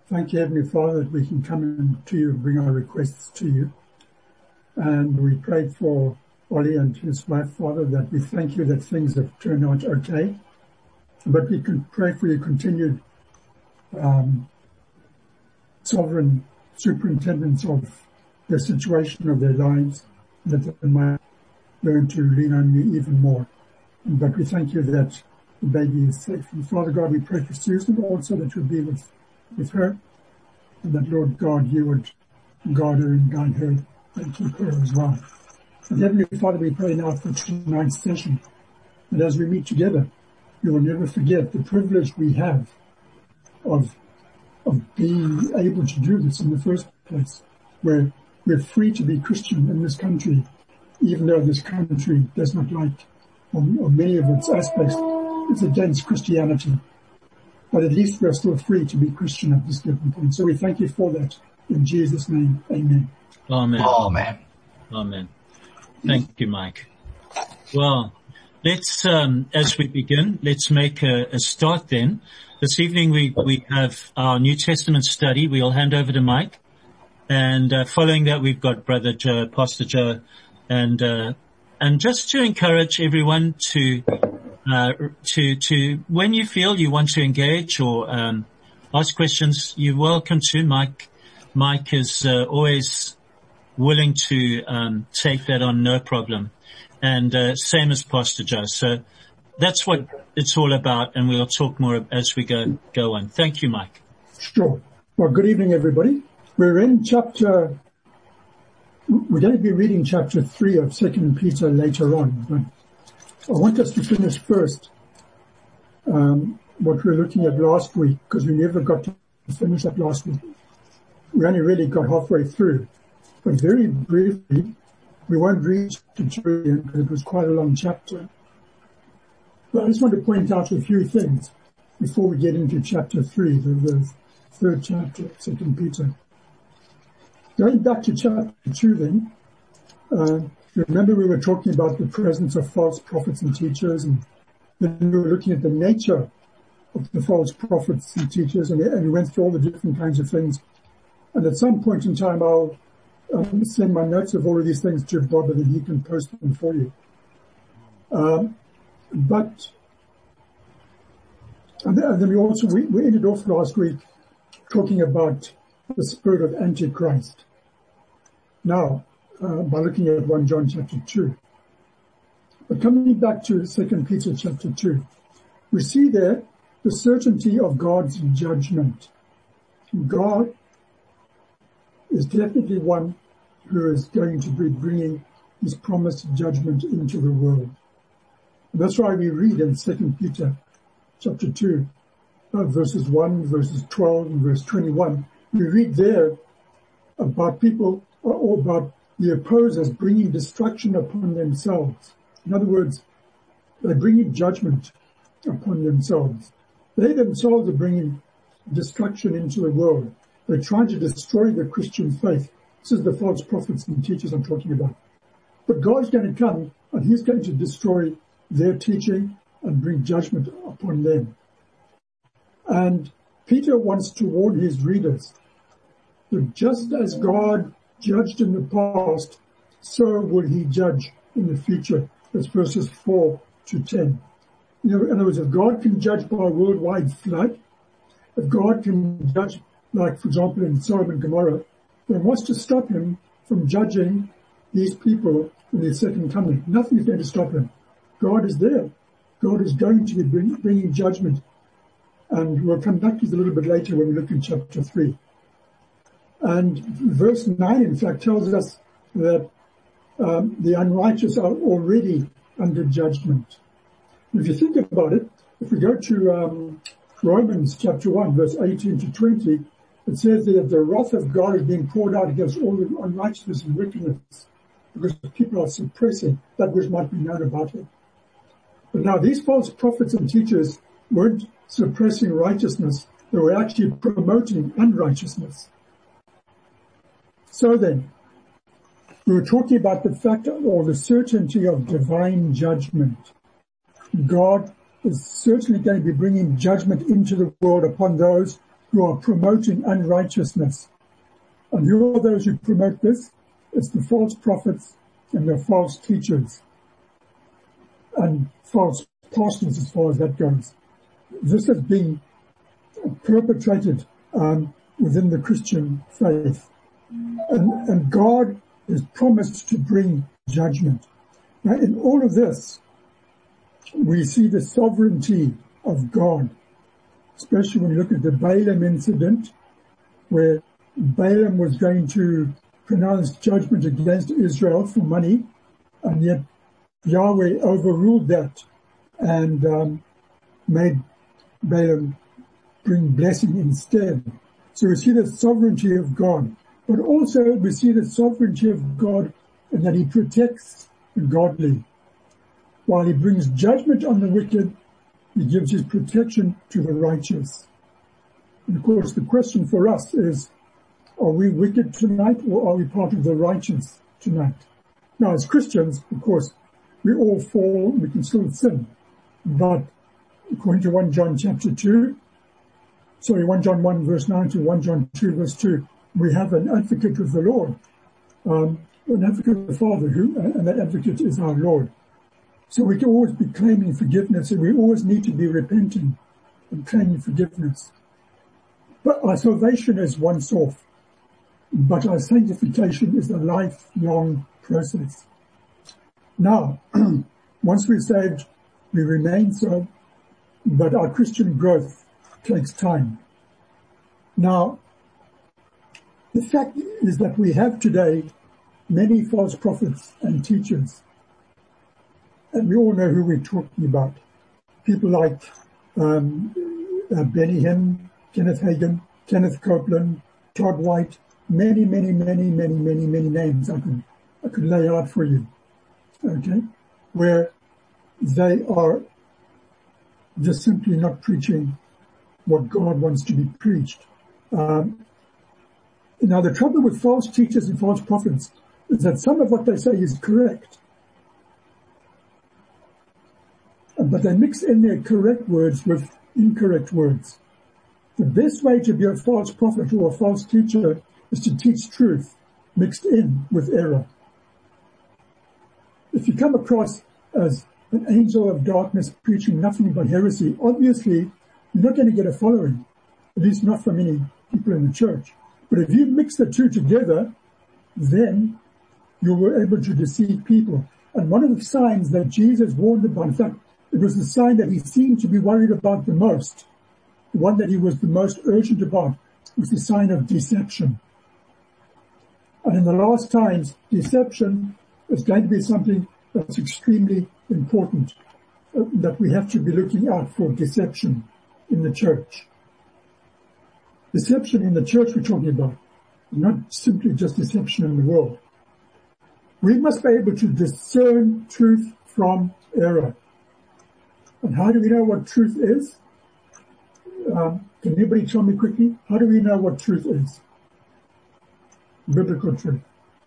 Thank you, Heavenly Father, that we can come in to you and bring our requests to you. And we pray for Ollie and his wife, Father, that we thank you that things have turned out okay. But we can pray for your continued sovereign superintendence of the situation of their lives, that they might learn to lean on you even more. But we thank you that the baby is safe. And Father God, we pray for Susan also, that you'll be with her, and that, Lord God, you would guard her and guide her and keep her as well. And Heavenly Father, we pray now for tonight's session, that as we meet together, we will never forget the privilege we have of being able to do this in the first place, where we're free to be Christian in this country, even though this country does not like, or many of its aspects, is against Christianity. But at least we're still free to be Christian at this given point. So we thank you for that. In Jesus' name, amen. Amen. Amen. Amen. Thank you, Mike. Well, let's, as we begin, let's make a start then. This evening we have our New Testament study. We'll hand over to Mike. And following that, we've got Brother Joe, Pastor Joe, and just to encourage everyone to when you feel you want to engage or ask questions, you're welcome to. Mike is always willing to take that on, no problem. And same as Pastor Joe. So that's what it's all about, and we'll talk more as we go on. Thank you, Mike. Sure. Well, good evening, everybody. We're going to be reading chapter 3 of 2 Peter later on, but I want us to finish first what we were looking at last week, because we never got to finish that last week. We only really got halfway through. But very briefly, we won't read chapter 2 because it was quite a long chapter. But I just want to point out a few things before we get into chapter 3, the third chapter of 2 Peter. Going back to chapter 2 then, remember we were talking about the presence of false prophets and teachers, and then we were looking at the nature of the false prophets and teachers, and we went through all the different kinds of things. And at some point in time, I'll send my notes of all of these things to Bob, and then he can post them for you. And then we ended off last week talking about the spirit of Antichrist. Now, by looking at 1 John chapter 2. But coming back to 2 Peter chapter 2, we see there the certainty of God's judgment. God is definitely one who is going to be bringing his promised judgment into the world. And that's why we read in 2 Peter chapter 2, verses 1, verses 12, and verse 21. We read there about people, or about the opposers bringing destruction upon themselves. In other words, they're bringing judgment upon themselves. They themselves are bringing destruction into the world. They're trying to destroy the Christian faith. This is the false prophets and teachers I'm talking about. But God's going to come and he's going to destroy their teaching and bring judgment upon them. And Peter wants to warn his readers that just as God judged in the past, so will he judge in the future. That's verses 4 to 10. In other words, if God can judge by a worldwide flood, if God can judge, like, for example, in Sodom and Gomorrah, then what's to stop him from judging these people in their second coming? Nothing is going to stop him. God is there. God is going to be bringing judgment. And we'll come back to this a little bit later when we look in chapter 3. And verse 9, in fact, tells us that the unrighteous are already under judgment. If you think about it, if we go to Romans chapter 1, verse 18 to 20, it says that the wrath of God is being poured out against all the unrighteousness and wickedness, because people are suppressing that which might be known about it. But now these false prophets and teachers weren't suppressing righteousness, they were actually promoting unrighteousness. So then, we were talking about the fact or the certainty of divine judgment. God is certainly going to be bringing judgment into the world upon those who are promoting unrighteousness. And who are those who promote this? It's the false prophets and the false teachers and false pastors as far as that goes. This has been perpetrated within the Christian faith. And God has promised to bring judgment. Now, in all of this, we see the sovereignty of God, especially when you look at the Balaam incident, where Balaam was going to pronounce judgment against Israel for money, and yet Yahweh overruled that and made Balaam bring blessing instead. So we see the sovereignty of God, but also we see the sovereignty of God in that he protects the godly. While he brings judgment on the wicked, he gives his protection to the righteous. And of course, the question for us is, are we wicked tonight or are we part of the righteous tonight? Now, as Christians, of course, we all fall, we can still sin. But according to 1 John 1 John 1 verse 9 to 1 John 2 verse 2, we have an advocate with the Lord, an advocate with the Father, and that advocate is our Lord. So we can always be claiming forgiveness, and we always need to be repenting and claiming forgiveness. But our salvation is once off, but our sanctification is a lifelong process. Now, once we're saved, we remain so, but our Christian growth takes time. Now, the fact is that we have today many false prophets and teachers. And we all know who we're talking about. People like Benny Hinn, Kenneth Hagin, Kenneth Copeland, Todd White, many names I could lay out for you. Okay? Where they are just simply not preaching what God wants to be preached. Now, the trouble with false teachers and false prophets is that some of what they say is correct, but they mix in their correct words with incorrect words. The best way to be a false prophet or a false teacher is to teach truth mixed in with error. If you come across as an angel of darkness preaching nothing but heresy, obviously you're not going to get a following, at least not from many people in the church. But if you mix the two together, then you were able to deceive people. And one of the signs that Jesus warned about, in fact, it was the sign that he seemed to be worried about the most, the one that he was the most urgent about, was the sign of deception. And in the last times, deception is going to be something that's extremely important, that we have to be looking out for deception in the church. Deception in the church we're talking about, not simply just deception in the world. We must be able to discern truth from error. And how do we know what truth is? Can anybody tell me quickly? How do we know what truth is? Biblical truth.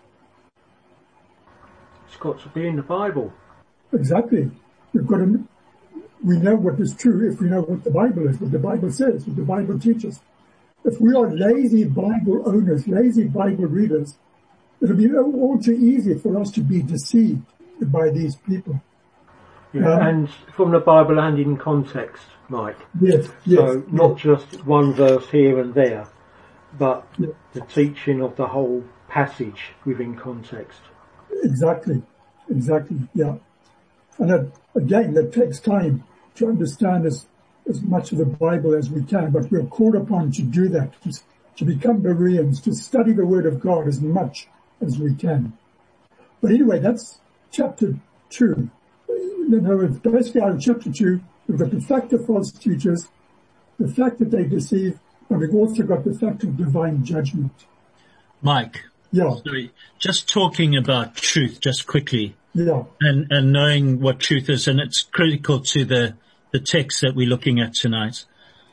It's got to be in the Bible. Exactly. We know what is true if we know what the Bible is, what the Bible says, what the Bible teaches. If we are lazy Bible owners, lazy Bible readers, it'll be all too easy for us to be deceived by these people. Yeah, and from the Bible and in context, Mike. Yes. So not just one verse here and there, but the teaching of the whole passage within context. Exactly, yeah. And again, that takes time to understand as much of the Bible as we can, but we're called upon to do that, to become Bereans, to study the Word of God as much as we can. But anyway, that's chapter 2. Basically out of chapter 2, we've got the fact of false teachers, the fact that they deceive, and we've also got the fact of divine judgment. Mike. Yeah. Sorry, just talking about truth just quickly. Yeah. And knowing what truth is, and it's critical to the text that we're looking at tonight.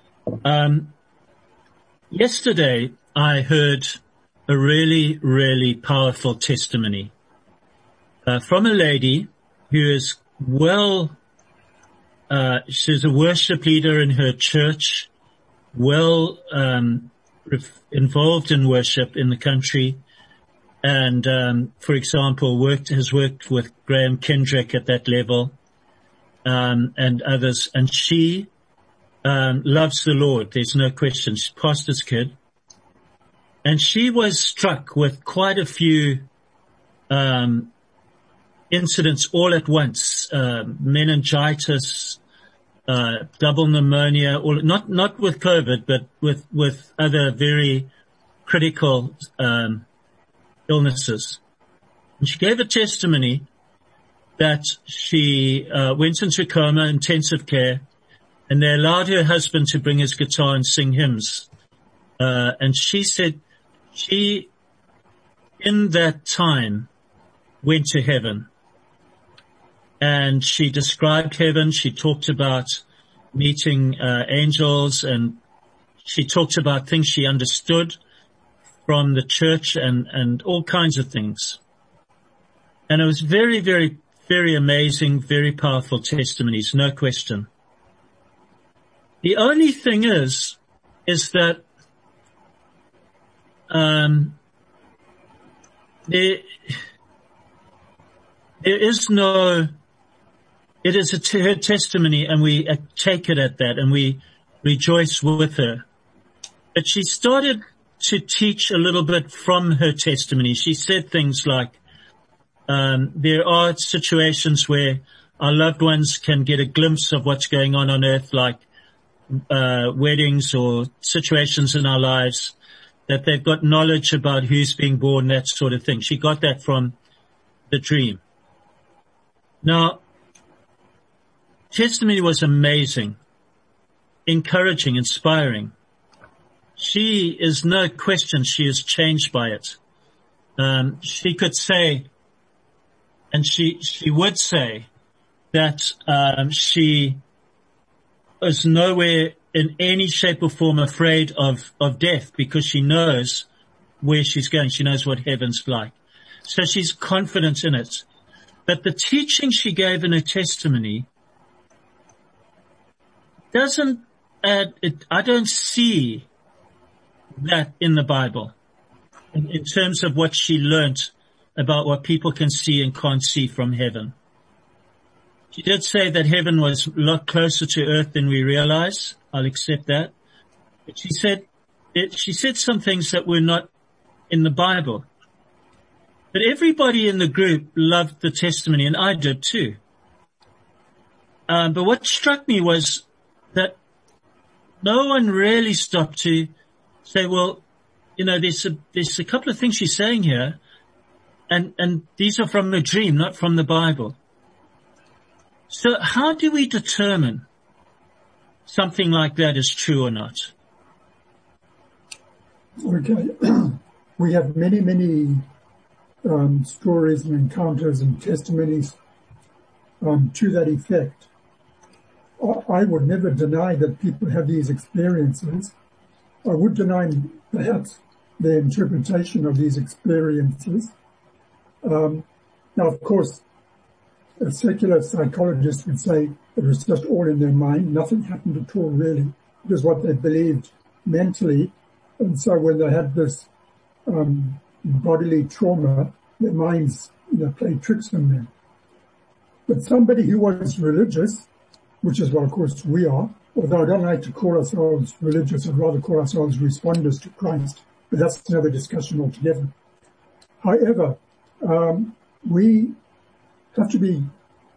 Yesterday I heard a really, really powerful testimony from a lady who is she's a worship leader in her church, well involved in worship in the country, and for example, has worked with Graham Kendrick at that level, and others. And she loves the Lord. There's no question. She's a pastor's kid, and she was struck with quite a few incidents all at once, meningitis, double pneumonia, not with COVID, but with other very critical illnesses. And she gave a testimony that she went into coma, intensive care, and they allowed her husband to bring his guitar and sing hymns. And she said she, in that time, went to heaven. And she described heaven. She talked about meeting angels, and she talked about things she understood from the church and all kinds of things. And it was very, very, very amazing, very powerful testimonies, no question. The only thing is that there is no, it is her testimony, and we take it at that, and we rejoice with her. But she started to teach a little bit from her testimony. She said things like, there are situations where our loved ones can get a glimpse of what's going on earth, like weddings or situations in our lives, that they've got knowledge about who's being born, that sort of thing. She got that from the dream. Now, testimony was amazing, encouraging, inspiring. She is no question, she is changed by it. She could say, and she would say, that she is nowhere in any shape or form afraid of death, because she knows where she's going. She knows what heaven's like. So she's confident in it. But the teaching she gave in her testimony doesn't add, I don't see that in the Bible in terms of what she learnt about what people can see and can't see from heaven. She did say that heaven was a lot closer to earth than we realize. I'll accept that. But she said some things that were not in the Bible. But everybody in the group loved the testimony, and I did too. But what struck me was that no one really stopped to say, well, you know, there's a couple of things she's saying here, and these are from a dream, not from the Bible. So how do we determine something like that is true or not? Okay. We have many stories and encounters and testimonies to that effect. I would never deny that people have these experiences. I would deny perhaps their interpretation of these experiences. Now, of course, a secular psychologist would say it was just all in their mind. Nothing happened at all, really. It was what they believed mentally. And so when they had this bodily trauma, their minds, played tricks on them. But somebody who was religious, which is what, of course, we are, although I don't like to call ourselves religious, I'd rather call ourselves responders to Christ, but that's another discussion altogether. However, we have to be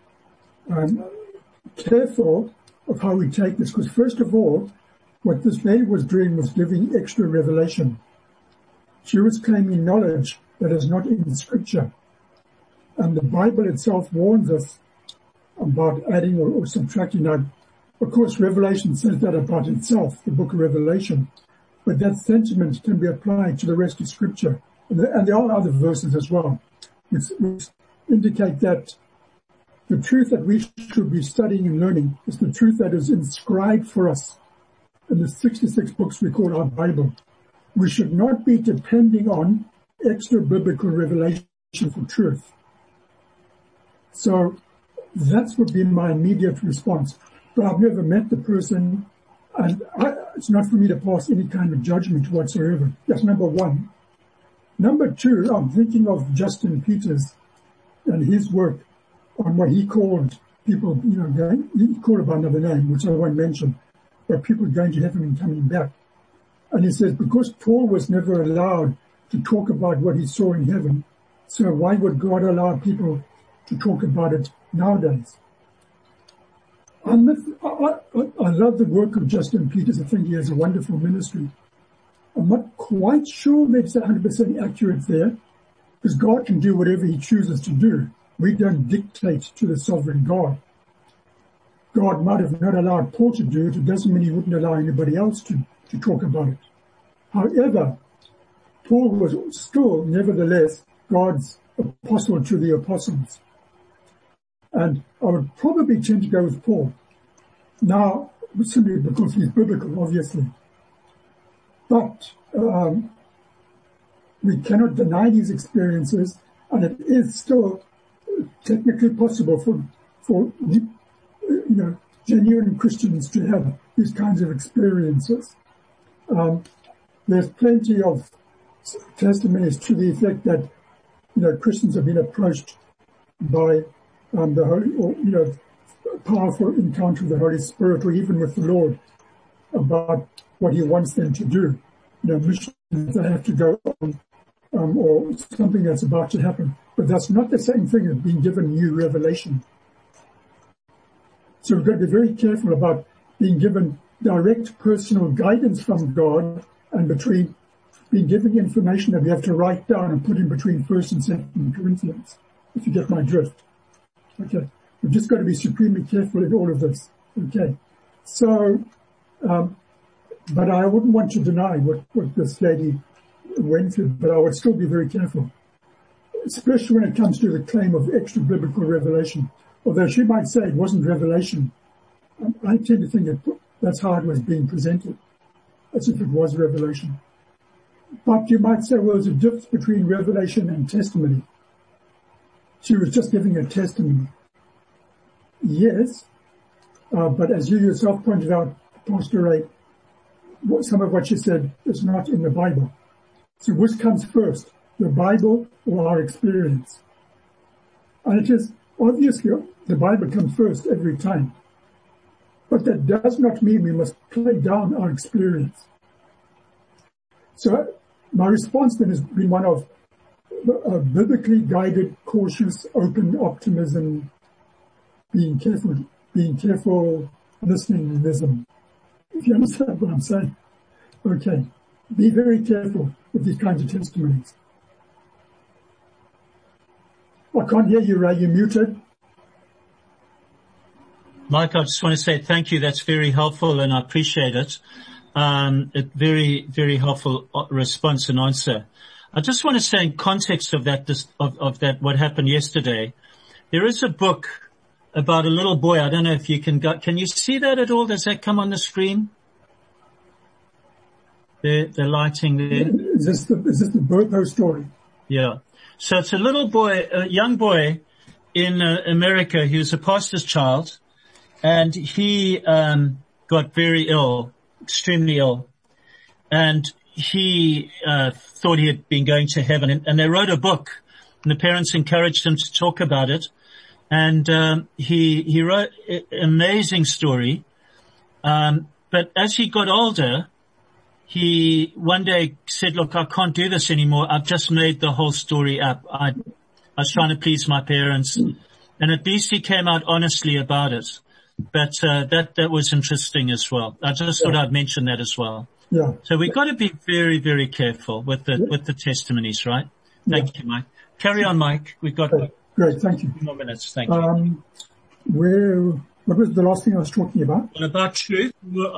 careful of how we take this, because first of all, what this lady was doing was giving extra revelation. She was claiming knowledge that is not in Scripture. And the Bible itself warns us about adding or subtracting. Now, of course, Revelation says that about itself, the book of Revelation. But that sentiment can be applied to the rest of Scripture. And there are other verses as well, which indicate that the truth that we should be studying and learning is the truth that is inscribed for us in the 66 books we call our Bible. We should not be depending on extra biblical revelation for truth. So that would be my immediate response. But I've never met the person, and it's not for me to pass any kind of judgment whatsoever. That's number one. Number two, I'm thinking of Justin Peters and his work on what he called people, he called it by another name, which I won't mention, but people going to heaven and coming back. And he says, because Paul was never allowed to talk about what he saw in heaven, so why would God allow people to talk about it nowadays? I love the work of Justin Peters. I think he has a wonderful ministry. I'm not quite sure that it's 100% accurate there, because God can do whatever he chooses to do. We don't dictate to the sovereign God. God might have not allowed Paul to do it. It doesn't mean he wouldn't allow anybody else to talk about it. However, Paul was still, nevertheless, God's apostle to the apostles. And I would probably tend to go with Paul. Now, simply because he's biblical, obviously. But we cannot deny these experiences, and it is still technically possible for genuine Christians to have these kinds of experiences. There's plenty of testimonies to the effect that Christians have been approached by the Holy, or powerful encounter with the Holy Spirit, or even with the Lord, about what he wants them to do. Missions they have to go on, or something that's about to happen. But that's not the same thing as being given new revelation. So we've got to be very careful about being given direct personal guidance from God and between being given information that we have to write down and put in between 1st and 2nd Corinthians, if you get my drift. Okay. We've just got to be supremely careful in all of this. Okay. So, but I wouldn't want to deny what this lady went through, but I would still be very careful, especially when it comes to the claim of extra biblical revelation. Although she might say it wasn't revelation, I tend to think that that's how it was being presented, as if it was revelation. But you might say, well, there's a difference between revelation and testimony. She was just giving a testimony. Yes, but as you yourself pointed out, Pastor Ray, some of what she said is not in the Bible. So which comes first, the Bible or our experience? And it is obviously the Bible comes first every time. But that does not mean we must play down our experience. So my response then has been one of biblically guided, cautious, open optimism, being careful, listening-ism. If you understand what I'm saying. Okay. Be very careful with these kinds of testimonies. I can't hear you, Ray. You're muted. Mike, I just want to say thank you. That's very helpful, and I appreciate it. A very, very helpful response and answer. I just want to say in context of that, what happened yesterday, there is a book about a little boy. I don't know if you can you see that at all? Does that come on the screen? The lighting there. Is this the Burpo story? Yeah. So it's a little boy, a young boy in America. He was a pastor's child, and he got very ill, extremely ill, and he thought he had been going to heaven. And they wrote a book, and the parents encouraged him to talk about it. And he wrote an amazing story. But as he got older, he one day said, look, I can't do this anymore. I've just made the whole story up. I was trying to please my parents. And at least he came out honestly about it. But that was interesting as well. I just thought I'd mention that as well. Yeah. So we've got to be very, very careful with the testimonies, right? Thank you, Mike. Carry on, Mike. We've got great, thank you. 2 more minutes. Thank you. What was the last thing I was talking about? What about truth?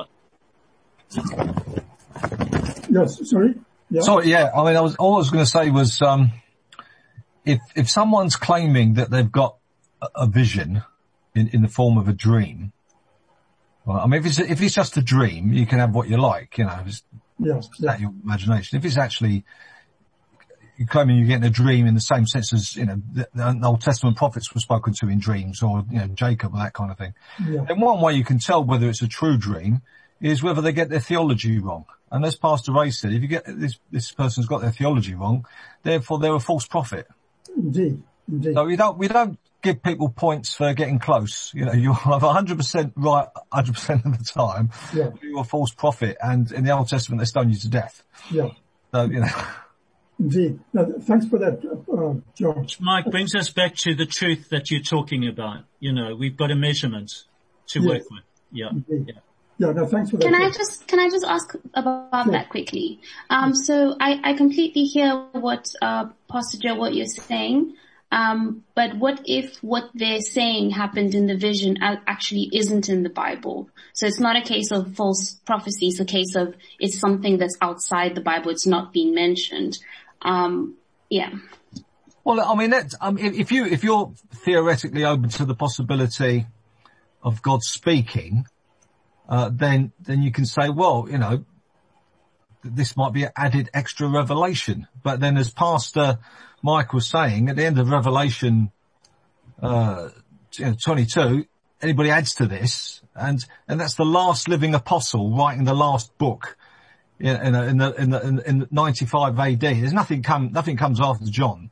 Yes, sorry. Yeah. Sorry, yeah. I mean, all I was going to say was, if someone's claiming that they've got a vision in the form of a dream, well, I mean, if it's just a dream, you can have what you like, it's that your imagination. If it's actually, you're claiming you're getting a dream in the same sense as, the Old Testament prophets were spoken to in dreams, or, Jacob or that kind of thing. Yeah. And one way you can tell whether it's a true dream is whether they get their theology wrong. And as Pastor Ray said, if you get this person's got their theology wrong, therefore they're a false prophet. Indeed. So we don't give people points for getting close. You know, you're 100% right 100% of the time. Yeah. You're a false prophet, and in the Old Testament they stone you to death. Yeah. So, you know. Indeed. Now, thanks for that, John. Mike brings us back to the truth that you're talking about. You know, we've got a measurement to work with. Yeah. Indeed. Yeah, no, thanks for that. Can I just ask about that quickly? So I completely hear what, Pastor Joe, what you're saying. But what if what they're saying happened in the vision actually isn't in the Bible? So it's not a case of false prophecy. It's a case of it's something that's outside the Bible. It's not being mentioned. Yeah. Well, I mean, if you're theoretically open to the possibility of God speaking, then you can say, well, you know, this might be added extra revelation. But then, as Pastor Mike was saying, at the end of Revelation 22, anybody adds to this, and that's the last living apostle writing the last book in 95 AD. There's nothing comes after John.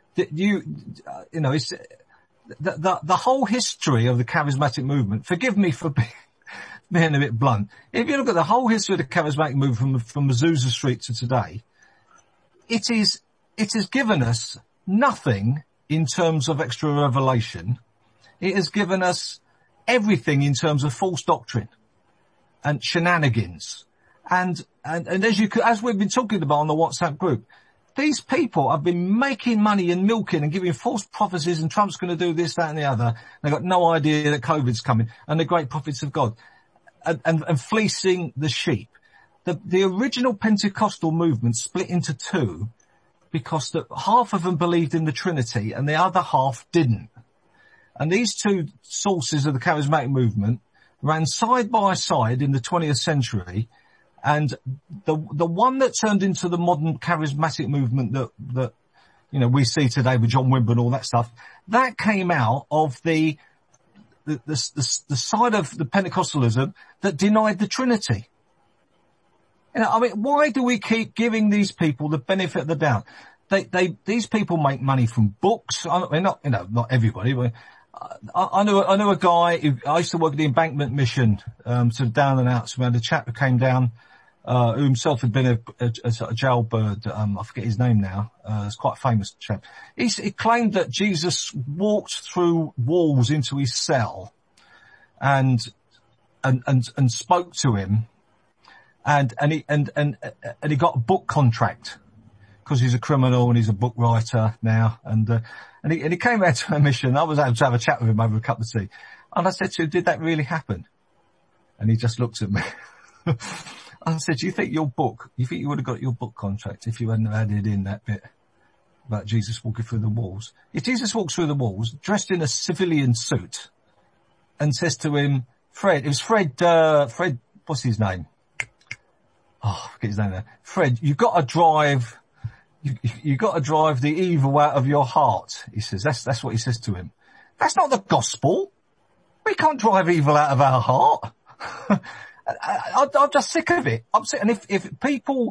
It's the whole history of the charismatic movement. Forgive me for being a bit blunt. If you look at the whole history of the charismatic movement from Azusa Street to today, it has given us nothing in terms of extra revelation. It has given us everything in terms of false doctrine and shenanigans. And as we've been talking about on the WhatsApp group, these people have been making money and milking and giving false prophecies, and Trump's going to do this, that and the other. They've got no idea that COVID's coming and the great prophets of God and fleecing the sheep. The original Pentecostal movement split into two because half of them believed in the Trinity and the other half didn't. And these two sources of the charismatic movement ran side by side in the 20th century. And the one that turned into the modern charismatic movement that we see today with John Wimber and all that stuff, that came out of the side of the Pentecostalism that denied the Trinity. Why do we keep giving these people the benefit of the doubt? These people make money from books. Not everybody, but I know a guy I used to work at the Embankment Mission, sort of down and out. So we had a chap who came down, who himself had been a sort of jailbird. I forget his name now. It's quite a famous chap. He claimed that Jesus walked through walls into his cell and spoke to him. And he got a book contract because he's a criminal and he's a book writer now. And he came out to a mission. I was able to have a chat with him over a cup of tea. And I said to him, did that really happen? And he just looked at me. I said, you think you would have got your book contract if you hadn't added in that bit about Jesus walking through the walls? If Jesus walks through the walls dressed in a civilian suit and says to him, Fred, what's his name? Oh, I forget his name now. Fred, you've got to drive the evil out of your heart. He says, that's what he says to him. That's not the gospel. We can't drive evil out of our heart. I'm just sick of it. I'm sick. And if people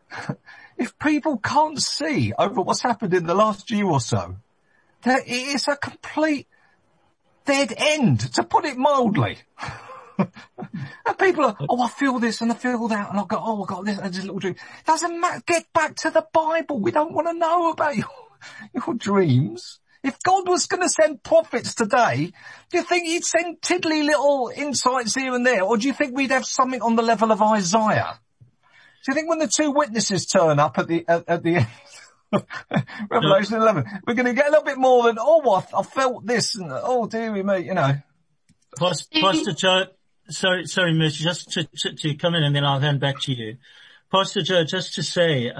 can't see over what's happened in the last year or so, that it is a complete dead end, to put it mildly. And people are, I feel this and I feel that, and I go, I got this and this little dream. Doesn't matter. Get back to the Bible. We don't want to know about your dreams. If God was going to send prophets today, do you think he'd send tiddly little insights here and there, or do you think we'd have something on the level of Isaiah? Do you think when the two witnesses turn up at the end of Revelation 11, we're going to get a little bit more than, I felt this, and dearie me, Pastor Joe, sorry, Mitch, just to come in and then I'll hand back to you. Pastor Joe, just to say,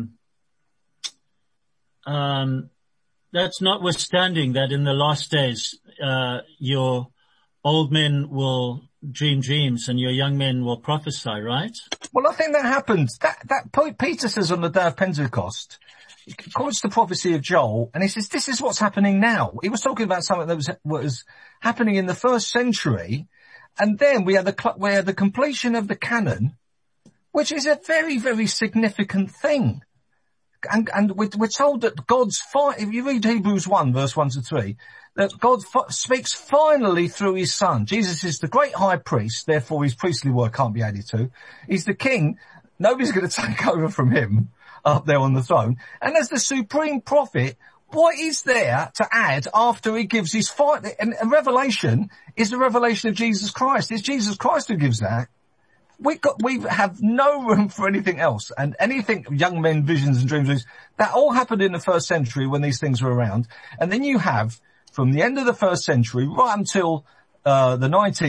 that's notwithstanding that in the last days, your old men will dream dreams and your young men will prophesy, right? Well, I think that happens. That Peter says on the day of Pentecost, he quotes the prophecy of Joel, and he says, this is what's happening now. He was talking about something that was happening in the first century, And then we have the completion of the canon, which is a very, very significant thing. And we're told that God's if you read Hebrews 1 verse 1 to 3, that God speaks finally through his son. Jesus is the great high priest, therefore his priestly work can't be added to. He's the king. Nobody's going to take over from him up there on the throne. And as the supreme prophet, what is there to add after he gives his and revelation is the revelation of Jesus Christ. It's Jesus Christ who gives that. We have no room for anything else, and anything young men, visions and dreams, that all happened in the first century when these things were around. And then you have, from the end of the first century right until, the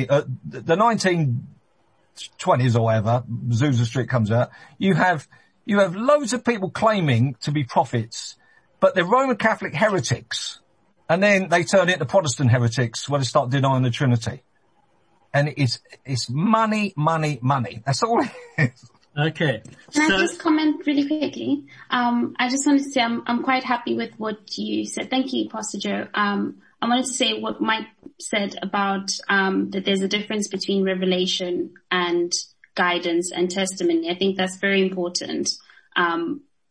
1920s or whatever, Azusa Street comes out, you have loads of people claiming to be prophets, but they're Roman Catholic heretics. And then they turn into Protestant heretics when they start denying the Trinity. And it's money, money, money. That's all it is. Okay. Can I just comment really quickly? I just wanted to say I'm quite happy with what you said. Thank you, Pastor Joe. I wanted to say what Mike said about that there's a difference between revelation and guidance and testimony. I think that's very important. I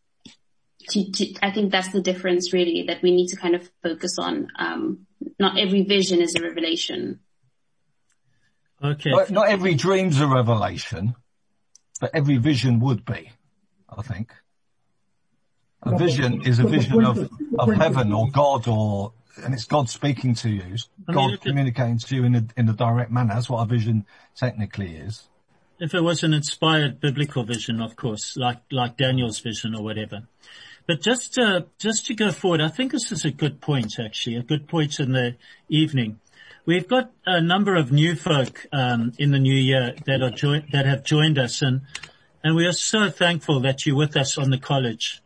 think that's the difference really that we need to kind of focus on. Not every vision is a revelation. Okay. Not every dream's a revelation, but every vision would be, I think. A vision is a vision of heaven or God, and it's God speaking to you. It's God communicating to you in a direct manner. That's what a vision technically is. If it was an inspired biblical vision, of course, like Daniel's vision or whatever. But just to go forward, I think this is a good point actually, a good point in the evening. We've got a number of new folk in the new year that have joined us, and we are so thankful that you're with us on the college.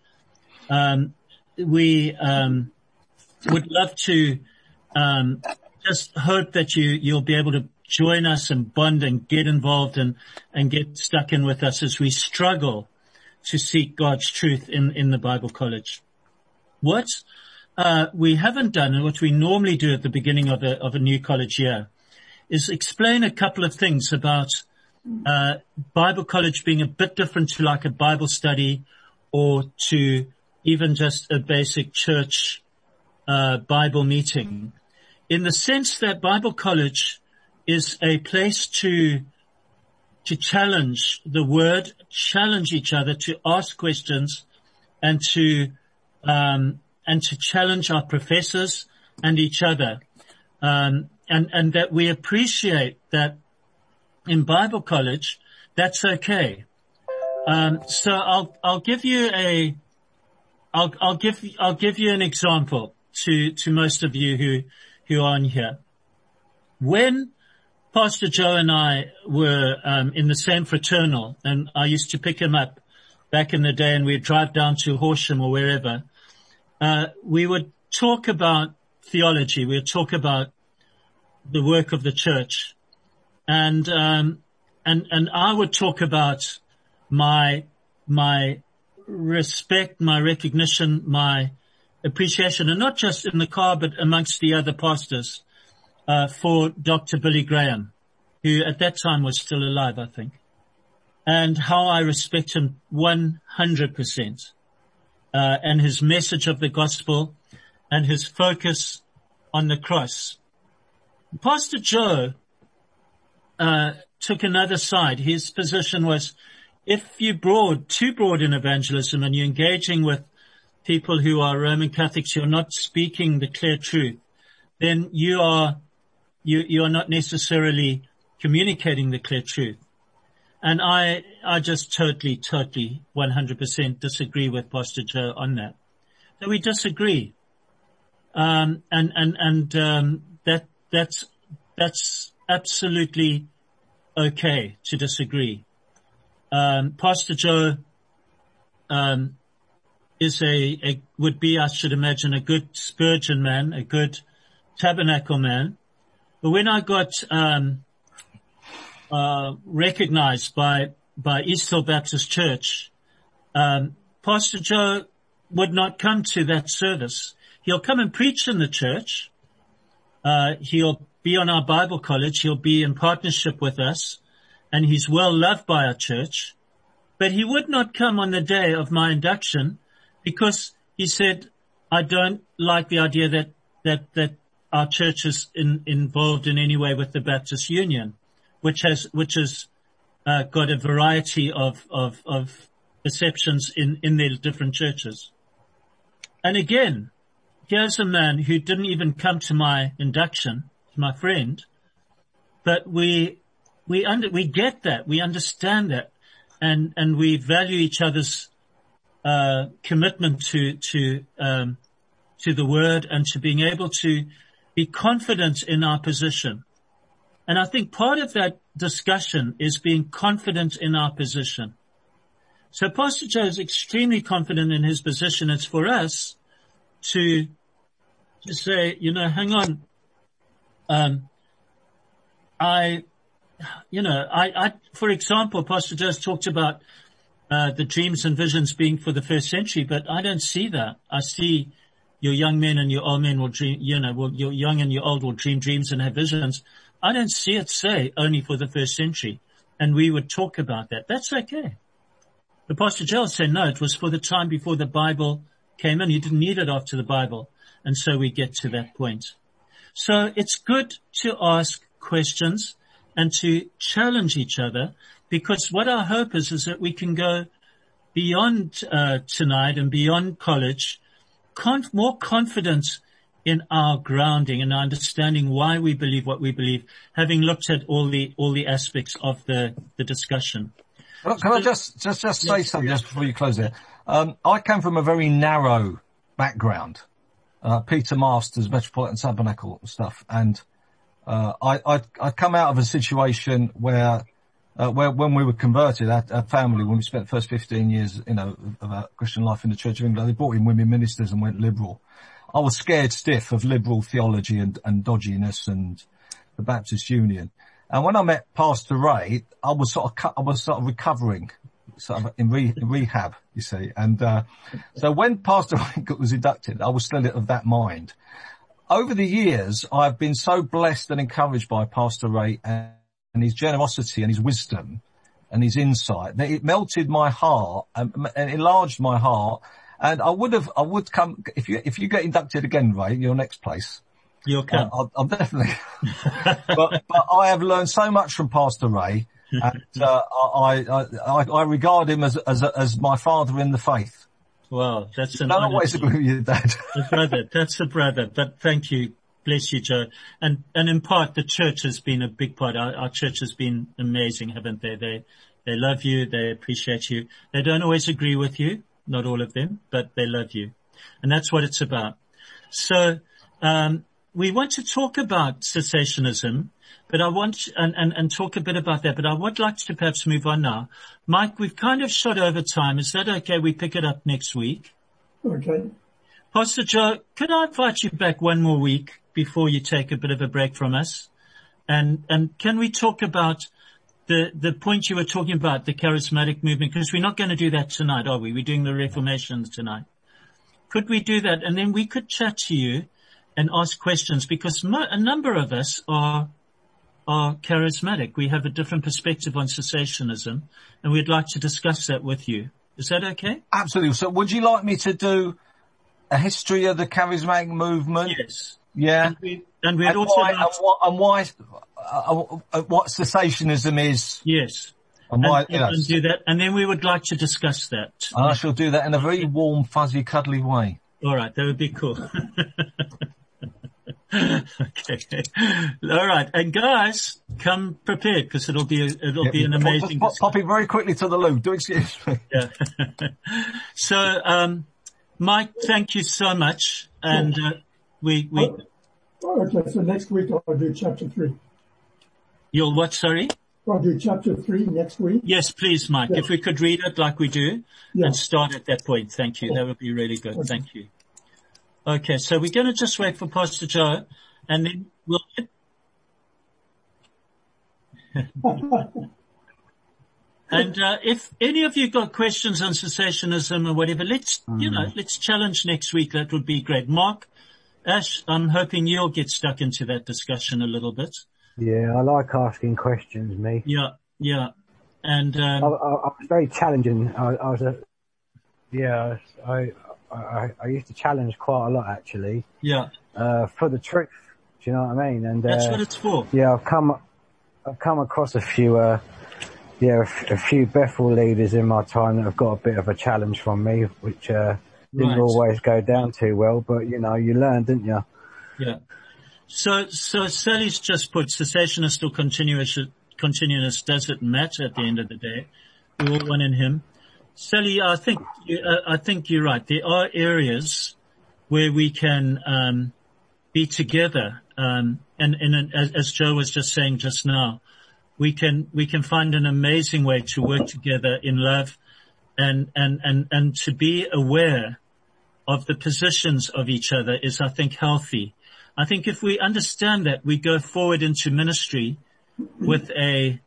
We would love to just hope that you'll be able to join us and bond and get involved and get stuck in with us as we struggle to seek God's truth in the Bible College. What we haven't done, and what we normally do at the beginning of a new college year, is explain a couple of things about Bible college being a bit different to like a Bible study or to even just a basic church Bible meeting, in the sense that Bible college is a place to challenge the word, challenge each other, to ask questions, and to challenge our professors and each other. And that we appreciate that in Bible college, that's okay. So I'll give you I'll give you an example to most of you who are on here. When Pastor Joe and I were in the same fraternal, and I used to pick him up back in the day, and we'd drive down to Horsham or wherever, we would talk about theology. We would talk about the work of the church, and I would talk about my respect, my recognition, my appreciation, and not just in the car, but amongst the other pastors, for Dr. Billy Graham, who at that time was still alive, I think, and how I respect him 100%, and his message of the gospel and his focus on the cross. Pastor Joe took another side. His position was, if you're too broad in evangelism and you're engaging with people who are Roman Catholics, you're not speaking the clear truth, then you are not necessarily communicating the clear truth. And I just totally 100% disagree with Pastor Joe on that. So we disagree. That's absolutely okay to disagree. Pastor Joe, would be, I should imagine, a good Spurgeon man, a good Tabernacle man. But when I got, recognized by East Hill Baptist Church, Pastor Joe would not come to that service. He'll come and preach in the church, He'll be on our Bible college. He'll be in partnership with us, and he's well loved by our church. But he would not come on the day of my induction because he said, I don't like the idea that our church is involved in any way with the Baptist Union, which has got a variety of perceptions in their different churches. And again, here's a man who didn't even come to my induction, my friend, but we get that, we understand that, and we value each other's commitment to the word and to being able to be confident in our position. And I think part of that discussion is being confident in our position. So Pastor Joe is extremely confident in his position. It's for us to say, hang on. For example, Pastor Joe talked about the dreams and visions being for the first century, but I don't see that. I see your young men and your old men will dream, your young and your old will dream dreams and have visions. I don't see it say only for the first century. And we would talk about that. That's okay. The Pastor Joe said, no, it was for the time before the Bible came in. You didn't need it after the Bible. And so we get to that point. So it's good to ask questions and to challenge each other, because what our hope is that we can go beyond tonight and beyond college, more confident in our grounding and our understanding why we believe what we believe, having looked at all the aspects of the discussion. Can I just say something just before you close there? I came from a very narrow background. Peter Masters, Metropolitan Tabernacle stuff, and I come out of a situation where when we were converted, our family, when we spent the first 15 years, of our Christian life in the Church of England, they brought in women ministers and went liberal. I was scared stiff of liberal theology and dodginess and the Baptist Union. And when I met Pastor Ray, I was sort of recovering, sort of in rehab, you see. And so when Pastor Ray was inducted, I was still of that mind. Over the years, I've been so blessed and encouraged by Pastor Ray and his generosity and his wisdom and his insight that it melted my heart and enlarged my heart. And I would come, if you get inducted again, Ray, your next place. You'll come. I'll definitely. but I have learned so much from Pastor Ray, and I regard him as my father in the faith. Wow, that's an I don't always agree with you, Dad. That's a brother. But thank you, bless you, Joe. And in part, the church has been a big part. Our church has been amazing, haven't they? They love you, they appreciate you. They don't always agree with you, not all of them, but they love you, and that's what it's about. So. We want to talk about cessationism, but I want, and talk a bit about that, but I would like to perhaps move on now. Mike, we've kind of shot over time. Is that okay? We pick it up next week. Okay. Pastor Joe, could I invite you back one more week before you take a bit of a break from us? And can we talk about the point you were talking about, the charismatic movement? Because we're not going to do that tonight, are we? We're doing the Reformations tonight. Could we do that? And then we could chat to you and ask questions, because a number of us are charismatic. We have a different perspective on cessationism, and we'd like to discuss that with you. Is that okay? Absolutely. So would you like me to do a history of the charismatic movement? Yes. Yeah. And we'd also why what cessationism is. Yes. And why, and do that. And then we would like to discuss that. And I shall do that in a very warm, fuzzy, cuddly way. All right. That would be cool. Okay. All right. And guys, come prepared, because it'll be an amazing just pop it very quickly to the loo. Do excuse me. Yeah. So, Mike, thank you so much. And, Okay. So next week I'll do chapter 3. You'll what? Sorry? I'll do chapter 3 next week. Yes, please, Mike. Yes. If we could read it like we do and start at that point. Thank you. That would be really good. Okay. Thank you. Okay, so we're going to just wait for Pastor Joe, and then we'll and if any of you got questions on cessationism or whatever, let's challenge next week. That would be great. Mark, Ash, I'm hoping you'll get stuck into that discussion a little bit. Yeah, I like asking questions, me. Yeah. And, I was very challenging. I used to challenge quite a lot, actually. Yeah. For the truth. Do you know what I mean? And, that's what it's for. Yeah, I've come across a few Bethel leaders in my time that have got a bit of a challenge from me, which, didn't always go down too well, but you learn, didn't you? Yeah. So Sally's just put cessationist or continuous doesn't matter at the end of the day. We're all one in him. Sally, I think you're right. There are areas where we can, be together. And as Joe was just saying just now, we can find an amazing way to work together in love and to be aware of the positions of each other is, I think, healthy. I think if we understand that, we go forward into ministry with we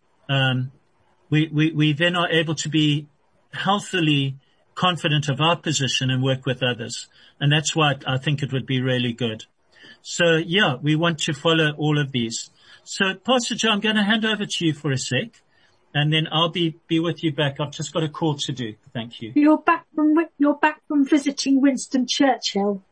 then are able to be healthily confident of our position and work with others. And that's why I think it would be really good. So yeah, we want to follow all of these. So Pastor Joe, I'm going to hand over to you for a sec, and then I'll be with you back. I've just got a call to do. Thank you. You're back from visiting Winston Churchill.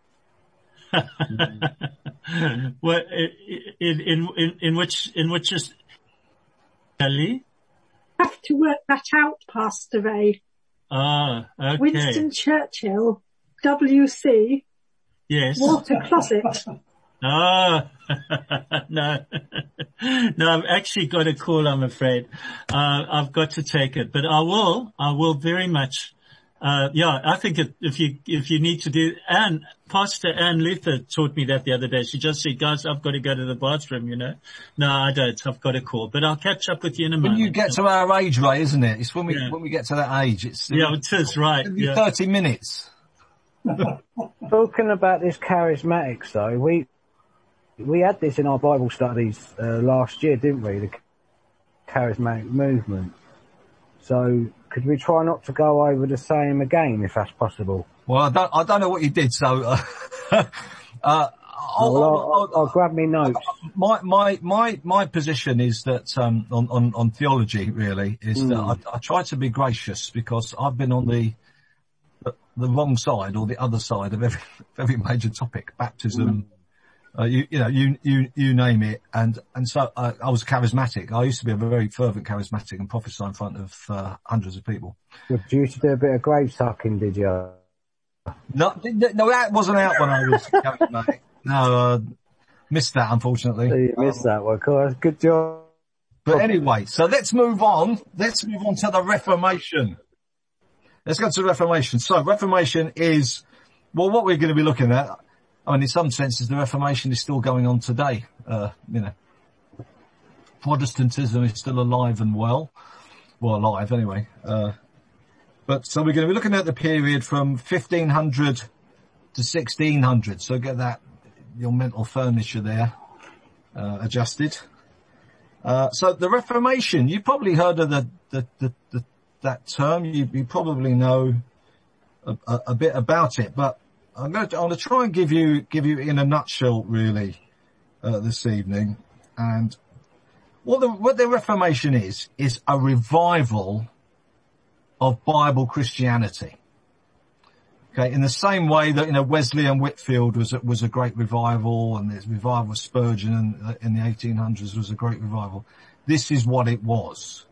Well, in which is Ellie? Have to work that out, Pastor Ray. Ah, okay. Winston Churchill, WC. Yes. Water closet. No. No, I've actually got a call, I'm afraid. I've got to take it, but I will very much. I think if you need to do, Pastor Ann Luther taught me that the other day. She just said, guys, I've got to go to the bathroom, No, I don't. I've got a call, but I'll catch up with you in a moment. When you get to our age, Ray, isn't it? It's when we get to that age. It is, right. 30 minutes. Talking about this charismatics though, we had this in our Bible studies last year, didn't we? The charismatic movement. So could we try not to go over the same again, if that's possible? Well, I don't know what you did, so I'll grab me notes. My position is that on theology really is that I try to be gracious because I've been on the wrong side or the other side of every major topic, baptism, you name it. And so I was charismatic. I used to be a very fervent charismatic and prophesy in front of hundreds of people. You used to do a bit of grave sucking, did you? No, that wasn't out when I was charismatic. No, missed that, unfortunately. So you missed that one. Cool. Good job. But anyway, so let's move on. Let's move on to the Reformation. Let's go to the Reformation. So Reformation is, well, what we're going to be looking at, I mean, in some senses, the Reformation is still going on today. Protestantism is still alive and well. Well, alive anyway. But so we're going to be looking at the period from 1500 to 1600. So get that, your mental furniture there, adjusted. So the Reformation, you probably heard of that term. You probably know a bit about it, but I'm going to try and give you in a nutshell really, this evening. And what the Reformation is a revival of Bible Christianity. Okay, in the same way that, Wesley and Whitfield was a great revival, and there's revival of Spurgeon in the 1800s was a great revival. This is what it was.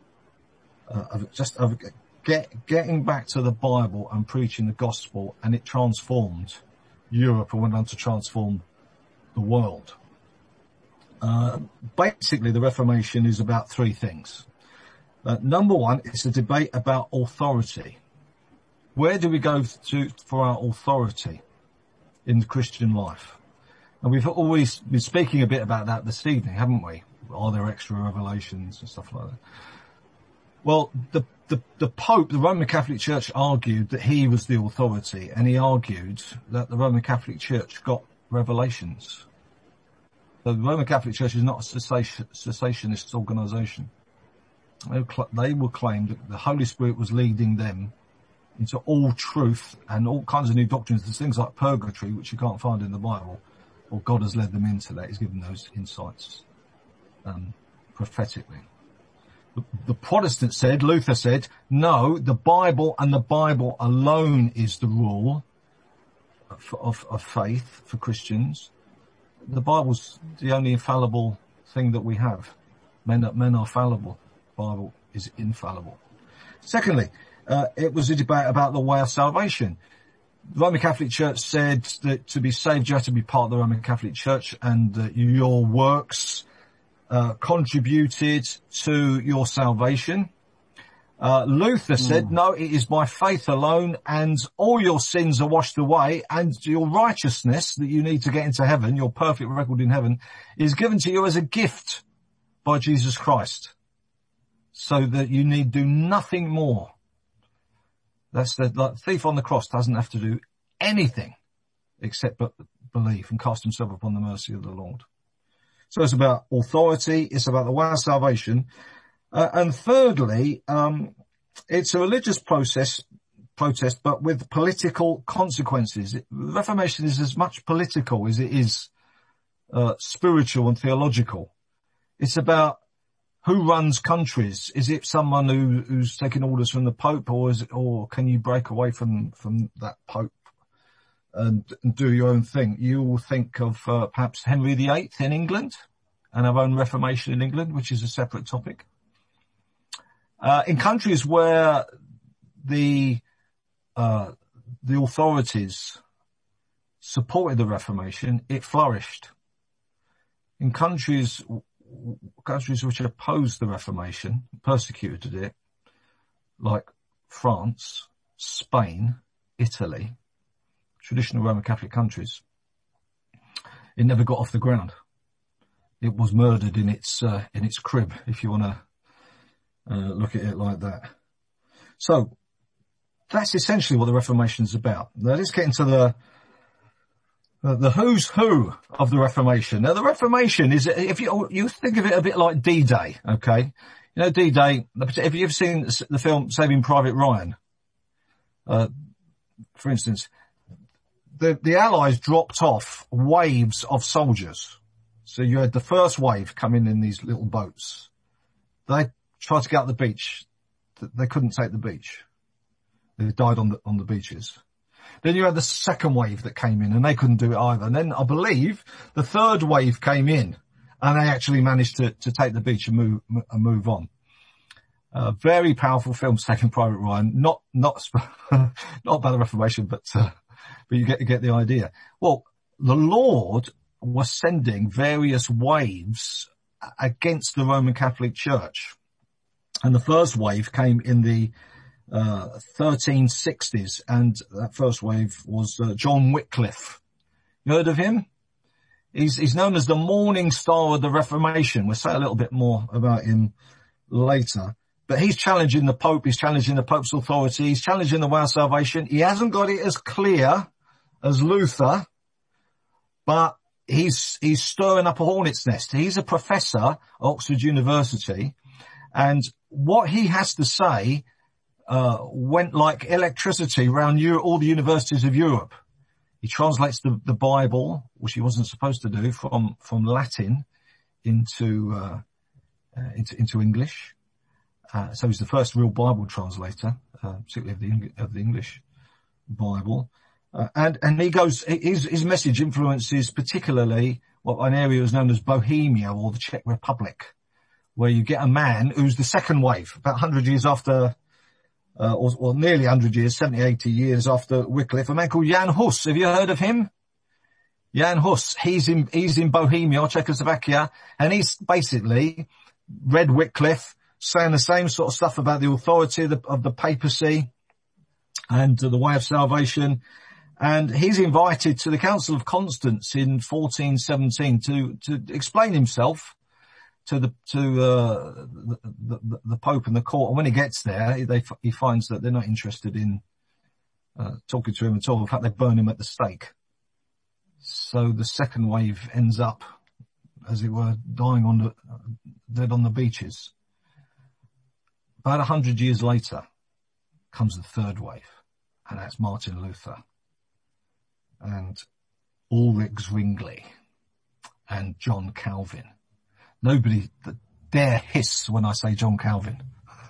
Getting back to the Bible and preaching the gospel, and it transformed Europe and went on to transform the world. Basically, the Reformation is about three things. Number one, it's a debate about authority. Where do we go to for our authority in the Christian life? And we've always been speaking a bit about that this evening, haven't we? Are there extra revelations and stuff like that? Well, the Pope, the Roman Catholic Church, argued that he was the authority, and he argued that the Roman Catholic Church got revelations. So the Roman Catholic Church is not a cessationist organisation. They will claim that the Holy Spirit was leading them into all truth and all kinds of new doctrines. There's things like purgatory, which you can't find in the Bible, or God has led them into that. He's given those insights prophetically. The Protestant said, Luther said, no, the Bible and the Bible alone is the rule of faith for Christians. The Bible's the only infallible thing that we have. Men are fallible. The Bible is infallible. Secondly, it was a debate about the way of salvation. The Roman Catholic Church said that to be saved you have to be part of the Roman Catholic Church, and your works contributed to your salvation. Luther said, no, it is by faith alone, and all your sins are washed away, and your righteousness that you need to get into heaven, your perfect record in heaven, is given to you as a gift by Jesus Christ, so that you need do nothing more. That's the thief on the cross doesn't have to do anything except but believe and cast himself upon the mercy of the Lord. So it's about authority, it's about the way of salvation. And thirdly, it's a religious protest, but with political consequences. The Reformation is as much political as it is spiritual and theological. It's about who runs countries. Is it someone who's taking orders from the Pope, or can you break away from that Pope and do your own thing? You will think of perhaps Henry VIII in England and our own Reformation in England, which is a separate topic. In countries where the authorities supported the Reformation, it flourished. In countries which opposed the Reformation, persecuted it, like France, Spain, Italy, traditional Roman Catholic countries, it never got off the ground. It was murdered in its crib, if you want to look at it like that. So that's essentially what the Reformation is about. Now let's get into the who's who of the Reformation. Now the Reformation is, if you think of it a bit like D-Day, okay? You know, D-Day, if you've seen the film Saving Private Ryan, for instance, the Allies dropped off waves of soldiers. So you had the first wave coming in these little boats. They tried to get out the beach. They couldn't take the beach. They died on the beaches. Then you had the second wave that came in, and they couldn't do it either. And then I believe the third wave came in, and they actually managed to take the beach and move on. Very powerful film, Saving Private Ryan. Not about the Reformation, but you get the idea. Well, the Lord was sending various waves against the Roman Catholic Church. And the first wave came in the 1360s, and that first wave was John Wycliffe. You heard of him? He's known as the morning star of the Reformation. We'll say a little bit more about him later. But he's challenging the Pope, he's challenging the Pope's authority, he's challenging the way of salvation. He hasn't got it as clear as Luther, but he's stirring up a hornet's nest. He's a professor at Oxford University, and what he has to say went like electricity around all the universities of Europe. He translates the Bible, which he wasn't supposed to do, from Latin into English. So he's the first real Bible translator, particularly of the English Bible. And he goes, his message influences particularly an area is known as Bohemia, or the Czech Republic, where you get a man who's the second wave, about 100 years after, or nearly 100 years, 70, 80 years after Wycliffe, a man called Jan Hus. Have you heard of him? Jan Hus. He's in Bohemia, Czechoslovakia, and he's basically read Wycliffe, saying the same sort of stuff about the authority of the papacy and the way of salvation. And he's invited to the Council of Constance in 1417 to explain himself to the Pope and the court. And when he gets there, he finds that they're not interested in talking to him at all. In fact, they burn him at the stake. So the second wave ends up, as it were, dead on the beaches. About 100 years later comes the third wave, and that's Martin Luther and Ulrich Zwingli. and John Calvin. Nobody dare hiss when I say John Calvin.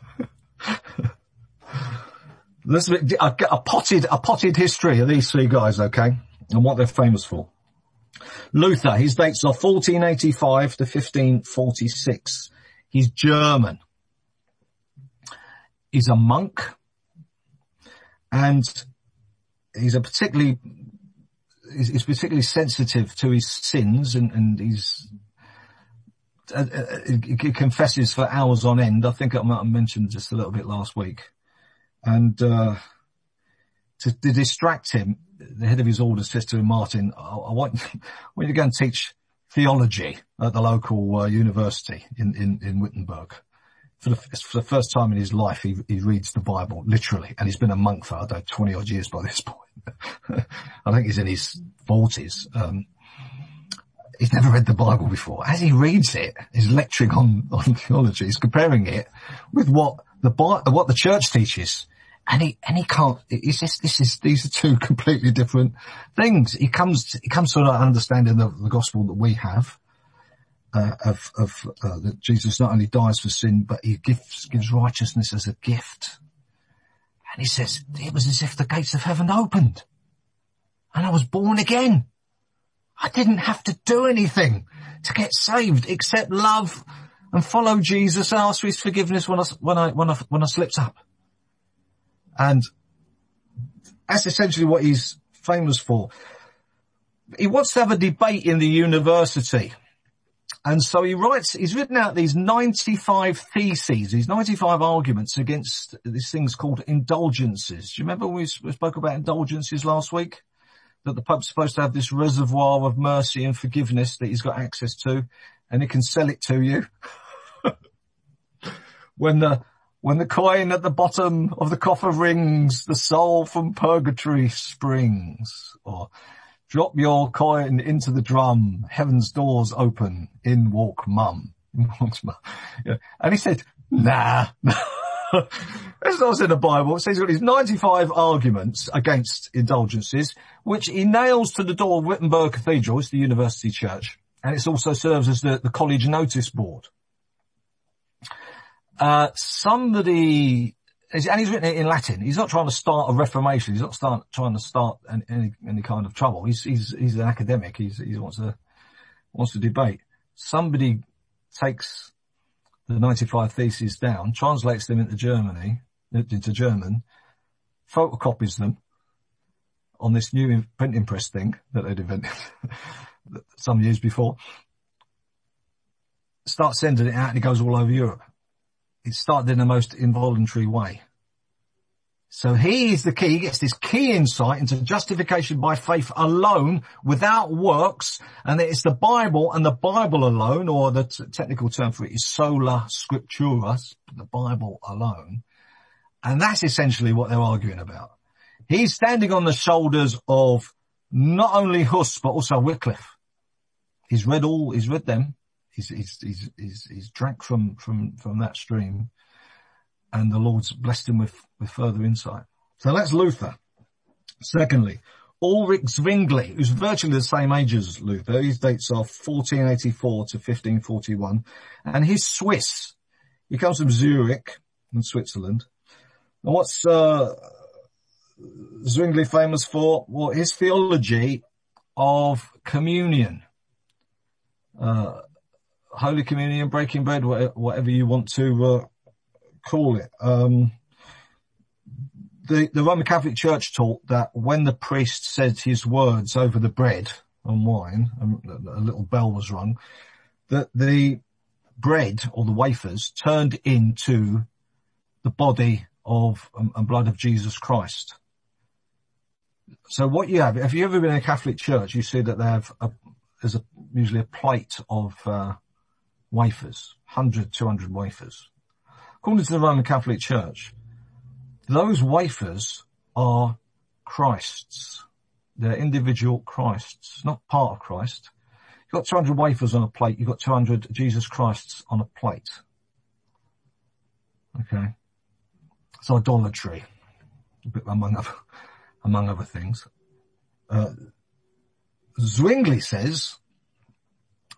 Let's a potted history of these three guys, okay, and what they're famous for. Luther, his dates are 1485 to 1546. He's German. He's a monk, and he's particularly sensitive to his sins, and he confesses for hours on end. I think I might have mentioned just a little bit last week. And to distract him, the head of his order says to him, Martin, I want you to go and teach theology at the local university in Wittenberg. For the first time in his life, he reads the Bible, literally. And he's been a monk for, 20 odd years by this point. I think he's in his 40s. He's never read the Bible before. As he reads it, he's lecturing on theology. He's comparing it with what the church teaches. And he can't, these are two completely different things. He comes to an understanding of the gospel that we have, that Jesus not only dies for sin, but he gives righteousness as a gift. And he says, it was as if the gates of heaven opened and I was born again. I didn't have to do anything to get saved except love and follow Jesus and ask for his forgiveness when I slipped up. And that's essentially what he's famous for. He wants to have a debate in the university. And so he's written out these 95 theses, these 95 arguments against these things called indulgences. Do you remember we spoke about indulgences last week? That the Pope's supposed to have this reservoir of mercy and forgiveness that he's got access to, and he can sell it to you. When the coin at the bottom of the coffer rings, the soul from purgatory springs. Or drop your coin into the drum, heaven's doors open, in walks mum. Yeah. And he said, nah. That's not in the Bible. It says he's got these 95 arguments against indulgences, which he nails to the door of Wittenberg Cathedral. It's the university church. And it also serves as the college notice board. And he's written it in Latin. He's not trying to start a reformation. He's not trying to start any kind of trouble. He's an academic. He wants to debate. Somebody takes the 95 theses down, translates them into German, photocopies them on this new printing press thing that they'd invented some years before, starts sending it out, and it goes all over Europe. It started in the most involuntary way. So he is the key. He gets this key insight into justification by faith alone, without works, and it's the Bible and the Bible alone, or the technical term for it is sola scriptura, the Bible alone. And that's essentially what they're arguing about. He's standing on the shoulders of not only Huss, but also Wycliffe. He's read them. He's drank from that stream, and the Lord's blessed him with further insight. So that's Luther. Secondly, Ulrich Zwingli, who's virtually the same age as Luther. His dates are 1484 to 1541, and he's Swiss. He comes from Zurich in Switzerland. And what's Zwingli famous for? Well, his theology of communion. Holy Communion, breaking bread, whatever you want to call it. The Roman Catholic Church taught that when the priest said his words over the bread and wine, a little bell was rung, that the bread or the wafers turned into the body of and blood of Jesus Christ. So what you have, if you've ever been in a Catholic church, you see that they have usually a plate of wafers, 100, 200 wafers. According to the Roman Catholic Church, those wafers are Christ's. They're individual Christs, not part of Christ. You've got 200 wafers on a plate, you've got 200 Jesus Christs on a plate. Okay. It's idolatry, among other things. Zwingli says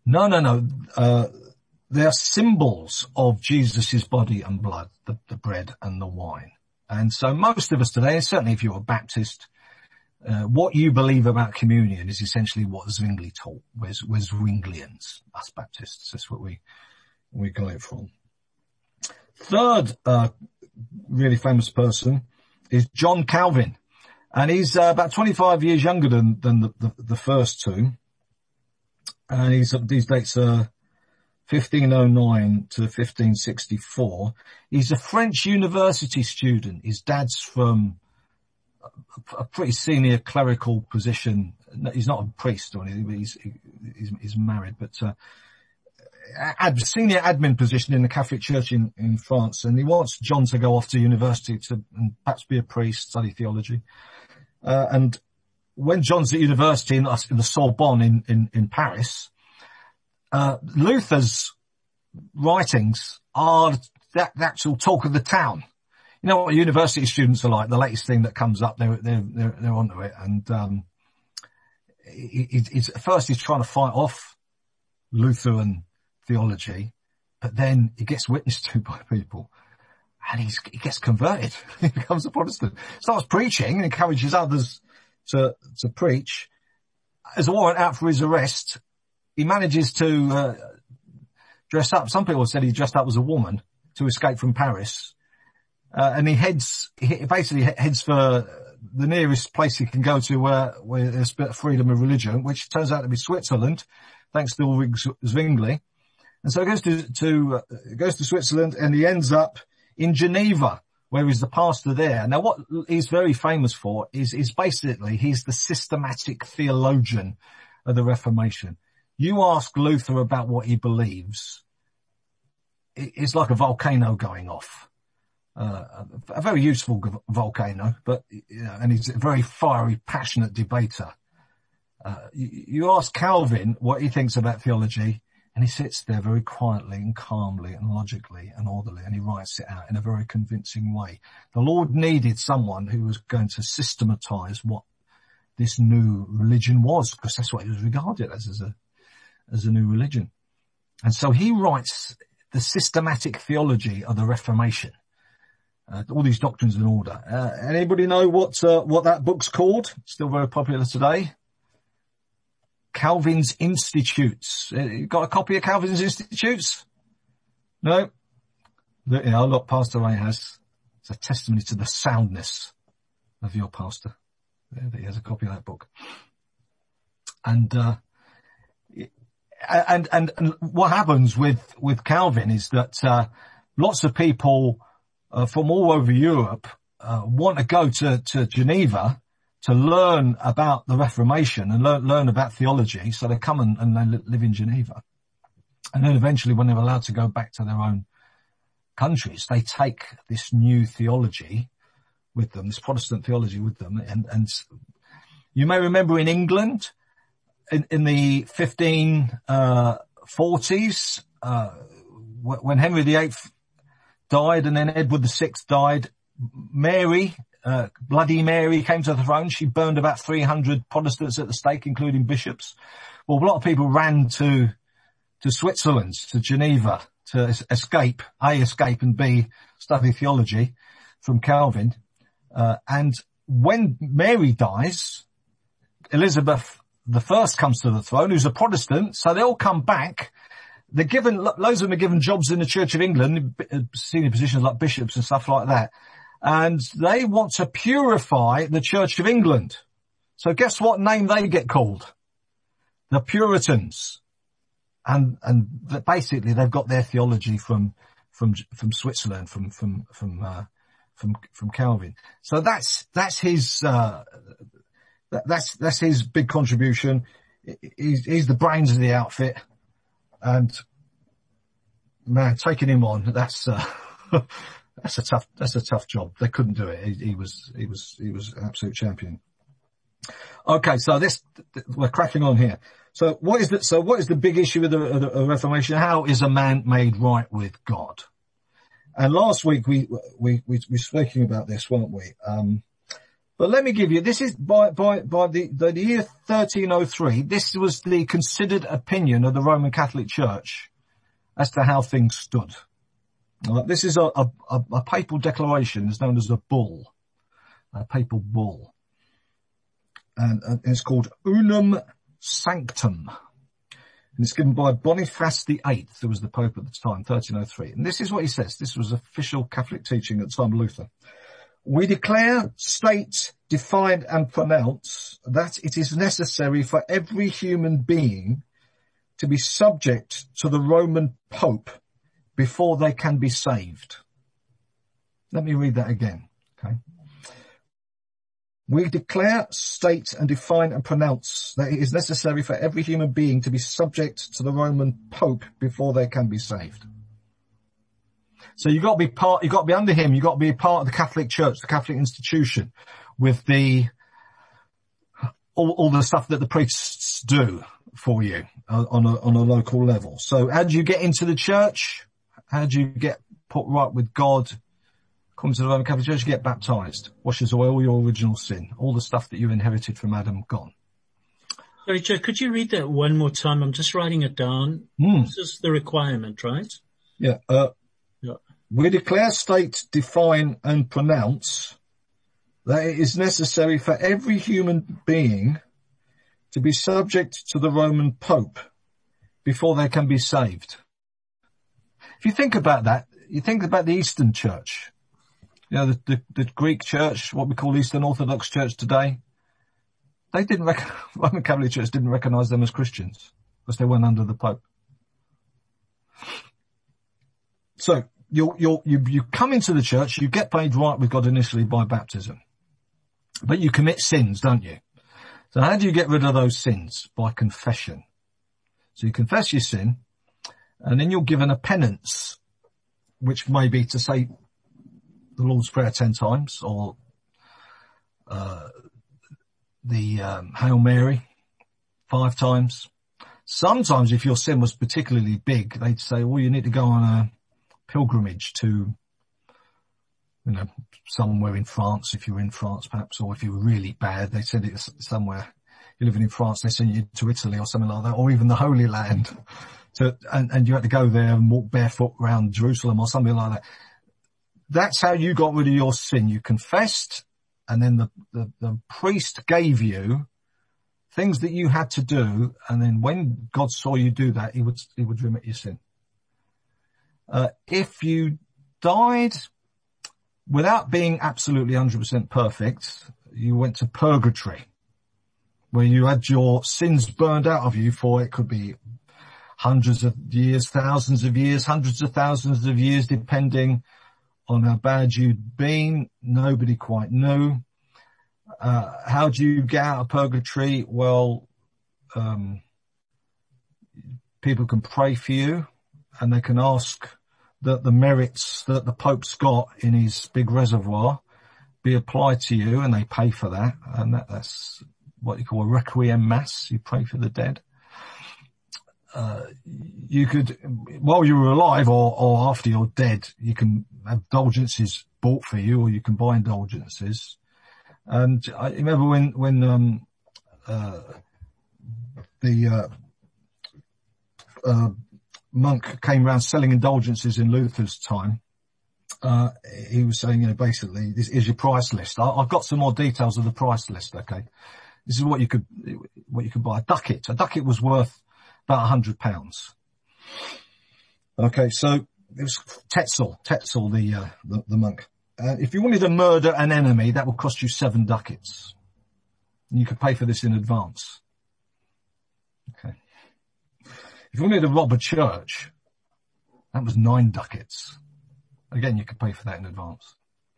No. They are symbols of Jesus' body and blood, the bread and the wine. And so most of us today, and certainly if you're a Baptist, what you believe about communion is essentially what Zwingli taught. We're Zwinglians, us Baptists. That's what we got it from. Third, really famous person is John Calvin. And he's about 25 years younger than the first two. And these dates are 1509 to 1564. He's a French university student. His dad's from a pretty senior clerical position. He's not a priest or anything, but he's married, but senior admin position in the Catholic Church in France. And he wants John to go off to university and perhaps be a priest, study theology. And when John's at university in the Sorbonne in Paris, Luther's writings are the actual talk of the town. You know what university students are like. The latest thing that comes up, they're onto it. And, at first he's trying to fight off Lutheran theology, but then he gets witnessed to by people and he gets converted. He becomes a Protestant, starts preaching and encourages others to preach. As a warrant out for his arrest, he manages to dress up. Some people said he dressed up as a woman to escape from Paris. And he basically heads for the nearest place he can go to where there's a bit of freedom of religion, which turns out to be Switzerland, thanks to Ulrich Zwingli. And so he goes to Switzerland and he ends up in Geneva, where he's the pastor there. Now what he's very famous for is basically he's the systematic theologian of the Reformation. You ask Luther about what he believes, it's like a volcano going off. A very useful volcano, but, and he's a very fiery, passionate debater. You ask Calvin what he thinks about theology, and he sits there very quietly and calmly and logically and orderly, and he writes it out in a very convincing way. The Lord needed someone who was going to systematize what this new religion was, because that's what it was regarded as a new religion. And so he writes the systematic theology of the Reformation. All these doctrines in order. Anybody know what that book's called? Still very popular today. Calvin's Institutes. You got a copy of Calvin's Institutes? No? Look, Pastor Ray has. It's a testimony to the soundness of your pastor. There he has a copy of that book. And what happens with Calvin is that, lots of people, from all over Europe, want to go to Geneva to learn about the Reformation and learn about theology. So they come and they live in Geneva. And then eventually when they're allowed to go back to their own countries, they take this new theology with them, this Protestant theology with them. And you may remember in England, in the 1540s, when Henry VIII died and then Edward VI died, Mary, Bloody Mary, came to the throne. She burned about 300 Protestants at the stake, including bishops. Well, a lot of people ran to Switzerland, to Geneva, to escape and B, study theology from Calvin. And when Mary dies, Elizabeth I comes to the throne, who's a Protestant, so they all come back. They're given, loads of them are given jobs in the Church of England, senior positions like bishops and stuff like that. And they want to purify the Church of England. So guess what name they get called? The Puritans. And basically they've got their theology from Switzerland, from Calvin. So that's his, that's his big contribution. He's the brains of the outfit. And man, taking him on, that's a tough job. They couldn't do it. He was an absolute champion. Okay. So we're cracking on here. So what is the big issue of the Reformation? How is a man made right with God? And last week we were speaking about this, weren't we? But let me give you, this is by the year 1303, this was the considered opinion of the Roman Catholic Church as to how things stood. This is a papal declaration. It's known as a bull, a papal bull. And it's called Unum Sanctum. And it's given by Boniface VIII, who was the Pope at the time, 1303. And this is what he says. This was official Catholic teaching at the time of Luther. We declare, state, define and pronounce that it is necessary for every human being to be subject to the Roman Pope before they can be saved. Let me read that again. Okay. We declare, state and define and pronounce that it is necessary for every human being to be subject to the Roman Pope before they can be saved. So you've got to be under him, you've got to be a part of the Catholic Church, the Catholic institution, with all the stuff that the priests do for you on a local level. So how do you get into the church? How do you get put right with God? According to the Roman Catholic Church, you get baptized, washes away all your original sin, all the stuff that you inherited from Adam, gone. Sorry, Joe, could you read that one more time? I'm just writing it down. This is the requirement, right? Yeah. We declare, state, define and pronounce that it is necessary for every human being to be subject to the Roman Pope before they can be saved. If you think about that, you think about the Eastern Church. You know, the Greek Church, what we call Eastern Orthodox Church today. Roman Catholic Church didn't recognize them as Christians because they weren't under the Pope. So, you come into the church, you get made right with God initially by baptism. But you commit sins, don't you? So how do you get rid of those sins? By confession. So you confess your sin, and then you're given a penance, which may be to say the Lord's Prayer 10 times, or the Hail Mary 5 times. Sometimes if your sin was particularly big, they'd say, well, you need to go on a pilgrimage to, somewhere in France, if you were in France perhaps, or if you were really bad, they send it somewhere. You're living in France, they send you to Italy or something like that, or even the Holy Land. And you had to go there and walk barefoot around Jerusalem or something like that. That's how you got rid of your sin. You confessed, and then the priest gave you things that you had to do, and then when God saw you do that, he would remit your sin. If you died without being absolutely 100% perfect, you went to purgatory, where you had your sins burned out of you for, it could be hundreds of years, thousands of years, hundreds of thousands of years, depending on how bad you'd been. Nobody quite knew. How do you get out of purgatory? Well, people can pray for you, and they can ask that the merits that the Pope's got in his big reservoir be applied to you, and they pay for that. And that's what you call a requiem mass. You pray for the dead. You could, while you're alive or after you're dead, you can have indulgences bought for you, or you can buy indulgences. And I remember when the monk came around selling indulgences in Luther's time, he was saying, basically, this is your price list. I've got some more details of the price list, okay? This is what you could buy. A ducat was worth about £100. Okay, so it was Tetzel, the monk. If you wanted to murder an enemy, that would cost you 7 ducats. And you could pay for this in advance. Okay. If you wanted to rob a church, that was 9 ducats. Again, you could pay for that in advance.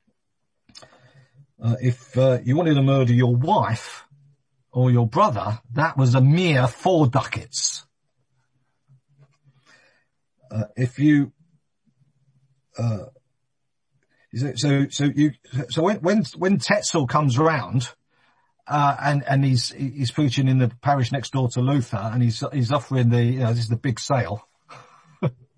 If you wanted to murder your wife or your brother, that was a mere 4 ducats. When Tetzel comes around, and he's preaching in the parish next door to Luther, and he's offering this is the big sale.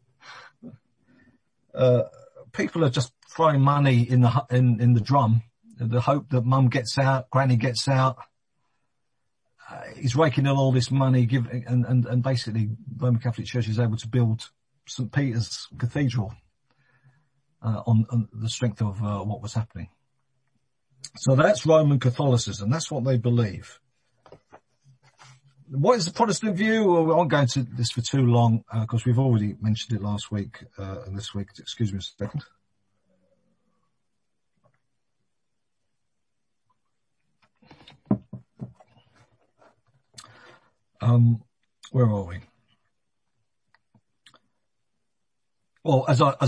People are just throwing money in the drum, the hope that mum gets out, granny gets out. He's raking in all this money, and basically Roman Catholic Church is able to build St. Peter's Cathedral on the strength of what was happening. So that's Roman Catholicism. That's what they believe. What is the Protestant view? Well, we won't go into this for too long, because we've already mentioned it last week and this week. Excuse me a second. Where are we? Well, as I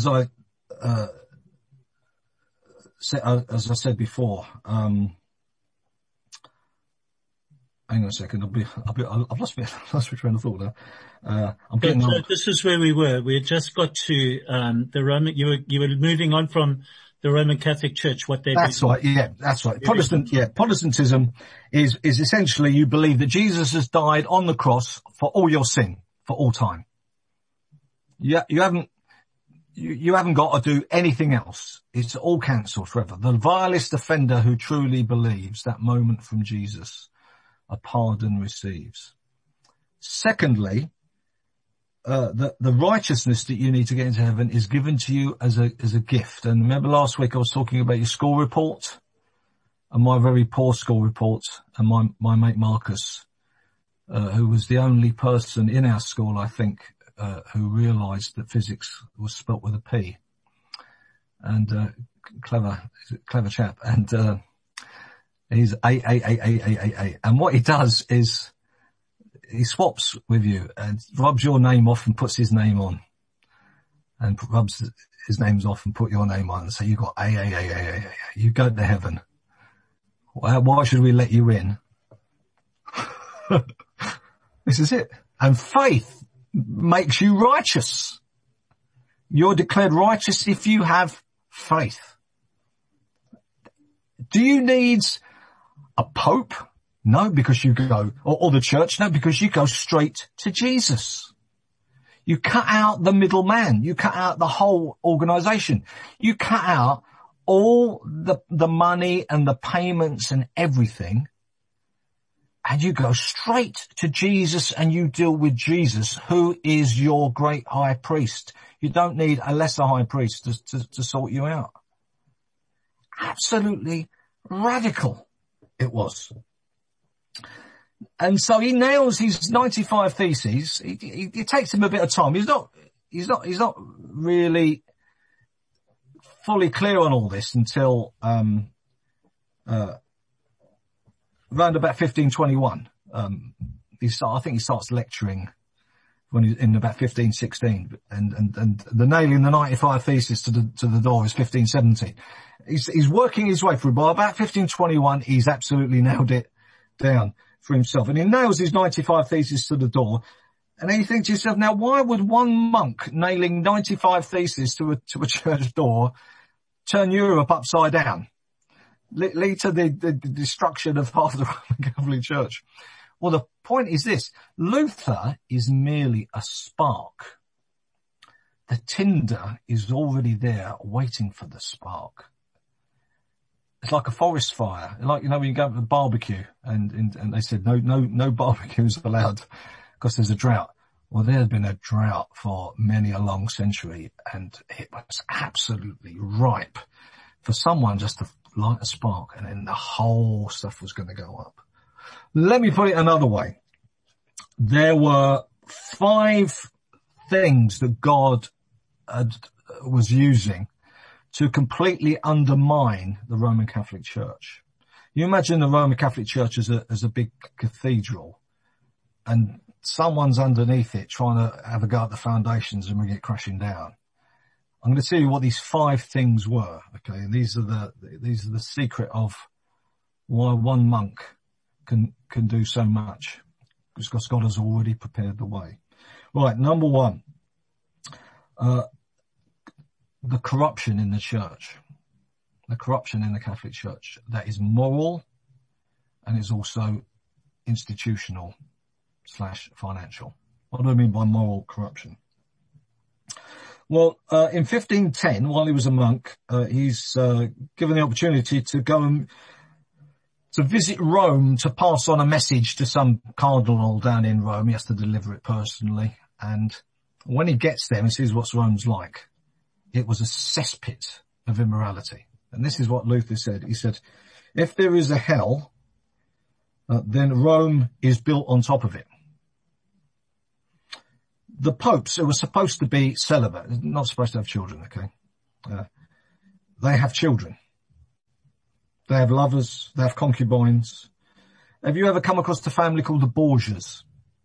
said before, hang on a second. I've lost my train of thought now. This is where we were. We had just got to the Roman. You were moving on from the Roman Catholic Church. What they that's right. Yeah, that's right. Protestantism is essentially you believe that Jesus has died on the cross for all your sin for all time. Yeah, you haven't got to do anything else. It's all cancelled forever. The vilest offender who truly believes that moment from Jesus, a pardon receives. Secondly, the righteousness that you need to get into heaven is given to you as a gift. And remember last week I was talking about your school report and my very poor school report, and my mate Marcus, who was the only person in our school, I think, who realised that physics was spelt with a P. And clever chap. And he's A. And what he does is he swaps with you and rubs your name off and puts his name on, and rubs his names off and put your name on. So you got A. You go to heaven. Why should we let you in? This is it. And faith makes you righteous. You're declared righteous if you have faith. Do you need a pope? No, because you go, or the church? No, because you go straight to Jesus. You cut out the middleman. You cut out the whole organisation. You cut out all the money and the payments and everything, and you go straight to Jesus and you deal with Jesus, who is your great high priest. You don't need a lesser high priest to sort you out. Absolutely radical it was. And so he nails his 95 theses. It takes him a bit of time. He's not really fully clear on all this until around about 1521. I think he starts lecturing when he's in about 1516, and the nailing the 95 theses to the door is 1517. He's working his way through. By about 1521, he's absolutely nailed it down for himself, and he nails his 95 theses to the door. And then you think to yourself, now why would one monk nailing 95 theses to a church door turn Europe upside down, lead to the destruction of half the Roman Catholic Church? Well, the point is this: Luther is merely a spark. The tinder is already there waiting for the spark. It's like a forest fire. Like, when you go to the barbecue and they said no barbecues allowed because there's a drought. Well, there had been a drought for many a long century, and it was absolutely ripe for someone just to light a spark, and then the whole stuff was going to go up. Let me put it another way. There were 5 things that God was using to completely undermine the Roman Catholic Church. You imagine the Roman Catholic Church as a big cathedral, and someone's underneath it trying to have a go at the foundations and bring it crashing down. I'm going to tell you what these 5 things were. Okay, and these are the secret of why one monk can do so much, because God has already prepared the way. Right, number 1, the corruption in the church, the corruption in the Catholic Church that is moral and is also institutional/financial. What do I mean by moral corruption? Well, in 1510, while he was a monk, he's given the opportunity to go and to visit Rome to pass on a message to some cardinal down in Rome. He has to deliver it personally. And when he gets there and sees what Rome's like, it was a cesspit of immorality. And this is what Luther said. He said, if there is a hell, then Rome is built on top of it. The popes, who were supposed to be celibate, not supposed to have children, okay? They have children. They have lovers. They have concubines. Have you ever come across the family called the Borgias?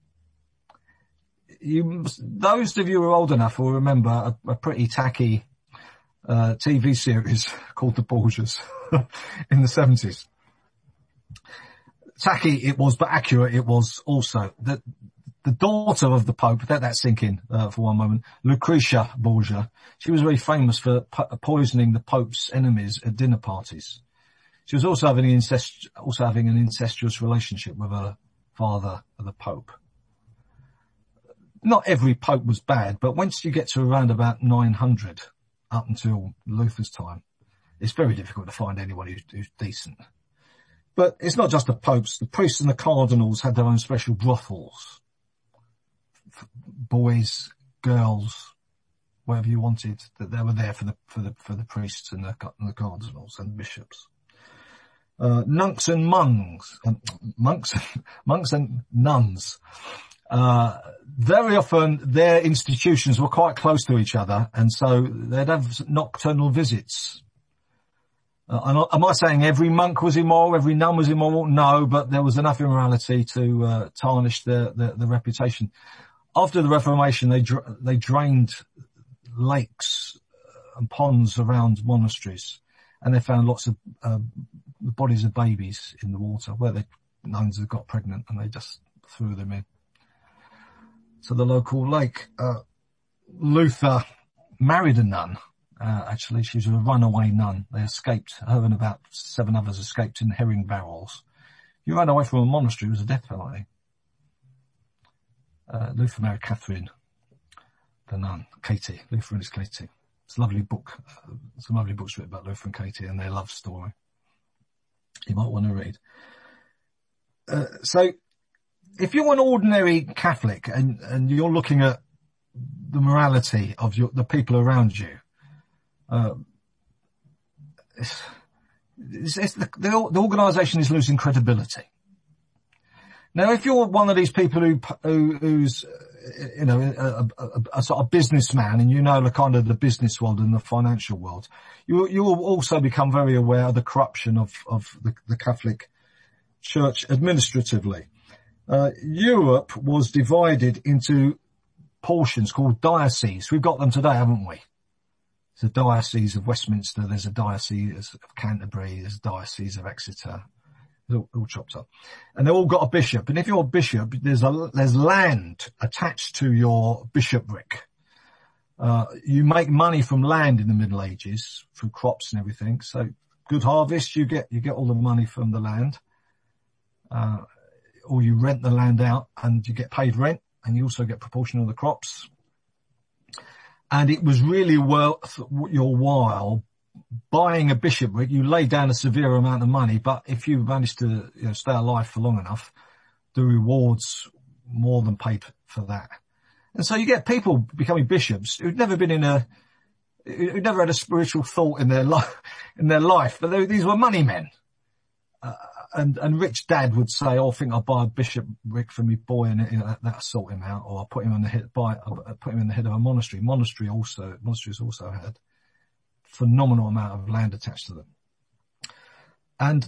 Those of you who are old enough will remember a pretty tacky TV series called The Borgias in the 70s. Tacky it was, but accurate it was also. The daughter of the Pope, let that sink in for one moment, Lucretia Borgia, she was very famous for poisoning the Pope's enemies at dinner parties. She was also having an incestuous relationship with her father, the Pope. Not every Pope was bad, but once you get to around about 900, up until Luther's time, it's very difficult to find anyone who's decent. But it's not just the popes. The priests and the cardinals had their own special brothels. Boys, girls, whatever you wanted, that they were there for the priests and the cardinals and bishops. Monks and nuns. Very often their institutions were quite close to each other, and so they'd have nocturnal visits. Am I saying every monk was immoral, every nun was immoral? No, but there was enough immorality to tarnish the reputation. After the Reformation, they drained lakes and ponds around monasteries, and they found lots of the bodies of babies in the water where nuns had got pregnant, and they just threw them in to the local lake. Luther married a nun. Actually, she was a runaway nun. They escaped. Her and about 7 others escaped in herring barrels. You ran away from a monastery, it was a death penalty. Luther married Catherine, the nun, Katie. Luther and his Katie. It's a lovely book. Some lovely books written about Luther and Katie and their love story. You might want to read. So, if you're an ordinary Catholic and you're looking at the morality of the people around you, the organisation is losing credibility. Now, if you're one of these people who's, a sort of businessman, and you know the kind of the business world and the financial world, you will also become very aware of the corruption of the Catholic Church administratively. Europe was divided into portions called dioceses. We've got them today, haven't we? There's a diocese of Westminster, there's a diocese of Canterbury, there's a diocese of Exeter. They're all chopped up. And they've all got a bishop. And if you're a bishop, there's land attached to your bishopric. You make money from land in the Middle Ages through crops and everything. So good harvest, you get all the money from the land. Or you rent the land out and you get paid rent, and you also get proportion of the crops. And it was really worth your while buying a bishopric. You lay down a severe amount of money, but if you manage to stay alive for long enough, the rewards more than paid for that. And so you get people becoming bishops who've never had a spiritual thought in their life, but these were money men. And rich dad would say, I think I'll buy a bishopric for me boy, and that'll sort him out, or I'll put him in the head of a monastery. Monasteries also had phenomenal amount of land attached to them. And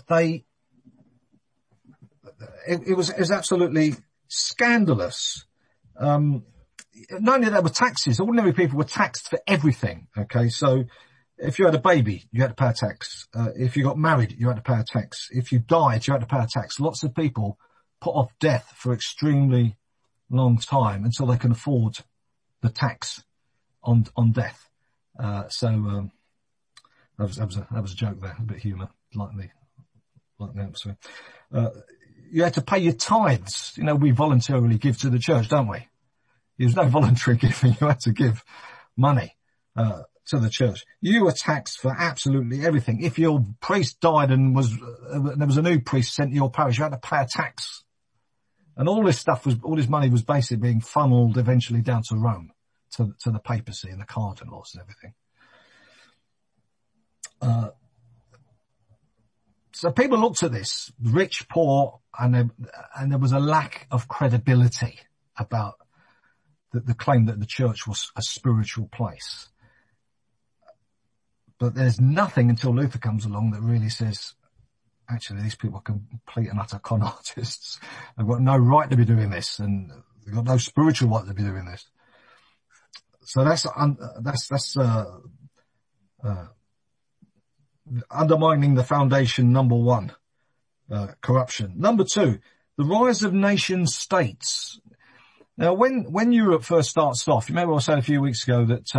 it was absolutely scandalous. Not only that, were taxes. Ordinary people were taxed for everything. Okay. So if you had a baby, you had to pay a tax. If you got married, you had to pay a tax. If you died, you had to pay a tax. Lots of people put off death for extremely long time until they can afford the tax on death. So that was a joke there, a bit of humour, like the atmosphere. You had to pay your tithes. We voluntarily give to the church, don't we? There's no voluntary giving. You had to give money. to the church. You were taxed for absolutely everything. If your priest died and there was a new priest sent to your parish, you had to pay a tax. And all this money was basically being funneled eventually down to Rome, to the papacy and the cardinals and everything. So people looked at this, rich, poor, and there was a lack of credibility about the claim that the church was a spiritual place. But there's nothing until Luther comes along that really says, actually, these people are complete and utter con artists. They've got no right to be doing this, and they've got no spiritual right to be doing this. So that's undermining the foundation, number one, corruption. Number two, the rise of nation states. Now, when Europe first starts off, you remember I said a few weeks ago that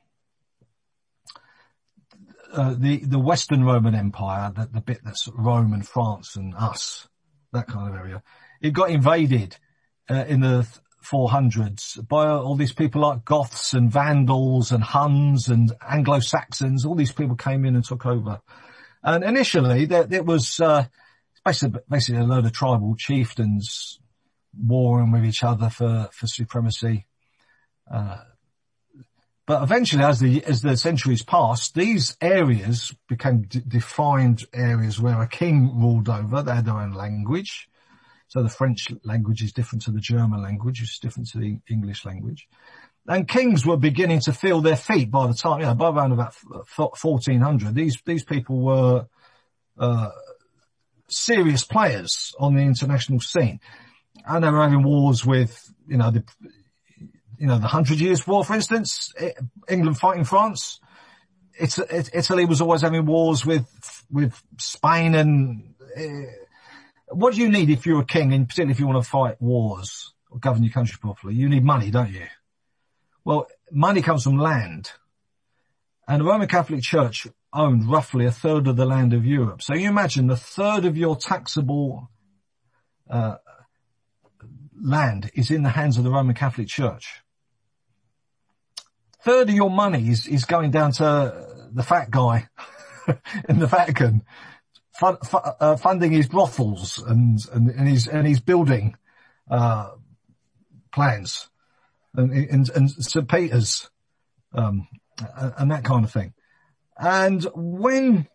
the Western Roman Empire, the bit that's Rome and France and us, that kind of area, it got invaded in the 400s by all these people like Goths and Vandals and Huns and Anglo-Saxons. All these people came in and took over. And initially, it was basically a load of tribal chieftains warring with each other for supremacy. But eventually, as the centuries passed, these areas became defined areas where a king ruled over. They had their own language. So the French language is different to the German language, it's different to the English language. And kings were beginning to feel their feet by the time, by around about 1400. These people were serious players on the international scene. And they were having wars with, the 100 Years' War, for instance, England fighting France. Italy was always having wars with Spain and, what do you need if you're a king, and particularly if you want to fight wars or govern your country properly? You need money, don't you? Well, money comes from land. And the Roman Catholic Church owned roughly a third of the land of Europe. So you imagine the third of your taxable land is in the hands of the Roman Catholic Church. Third of your money is going down to the fat guy in the Vatican, funding his brothels and his building plans and St. Peter's and that kind of thing. And when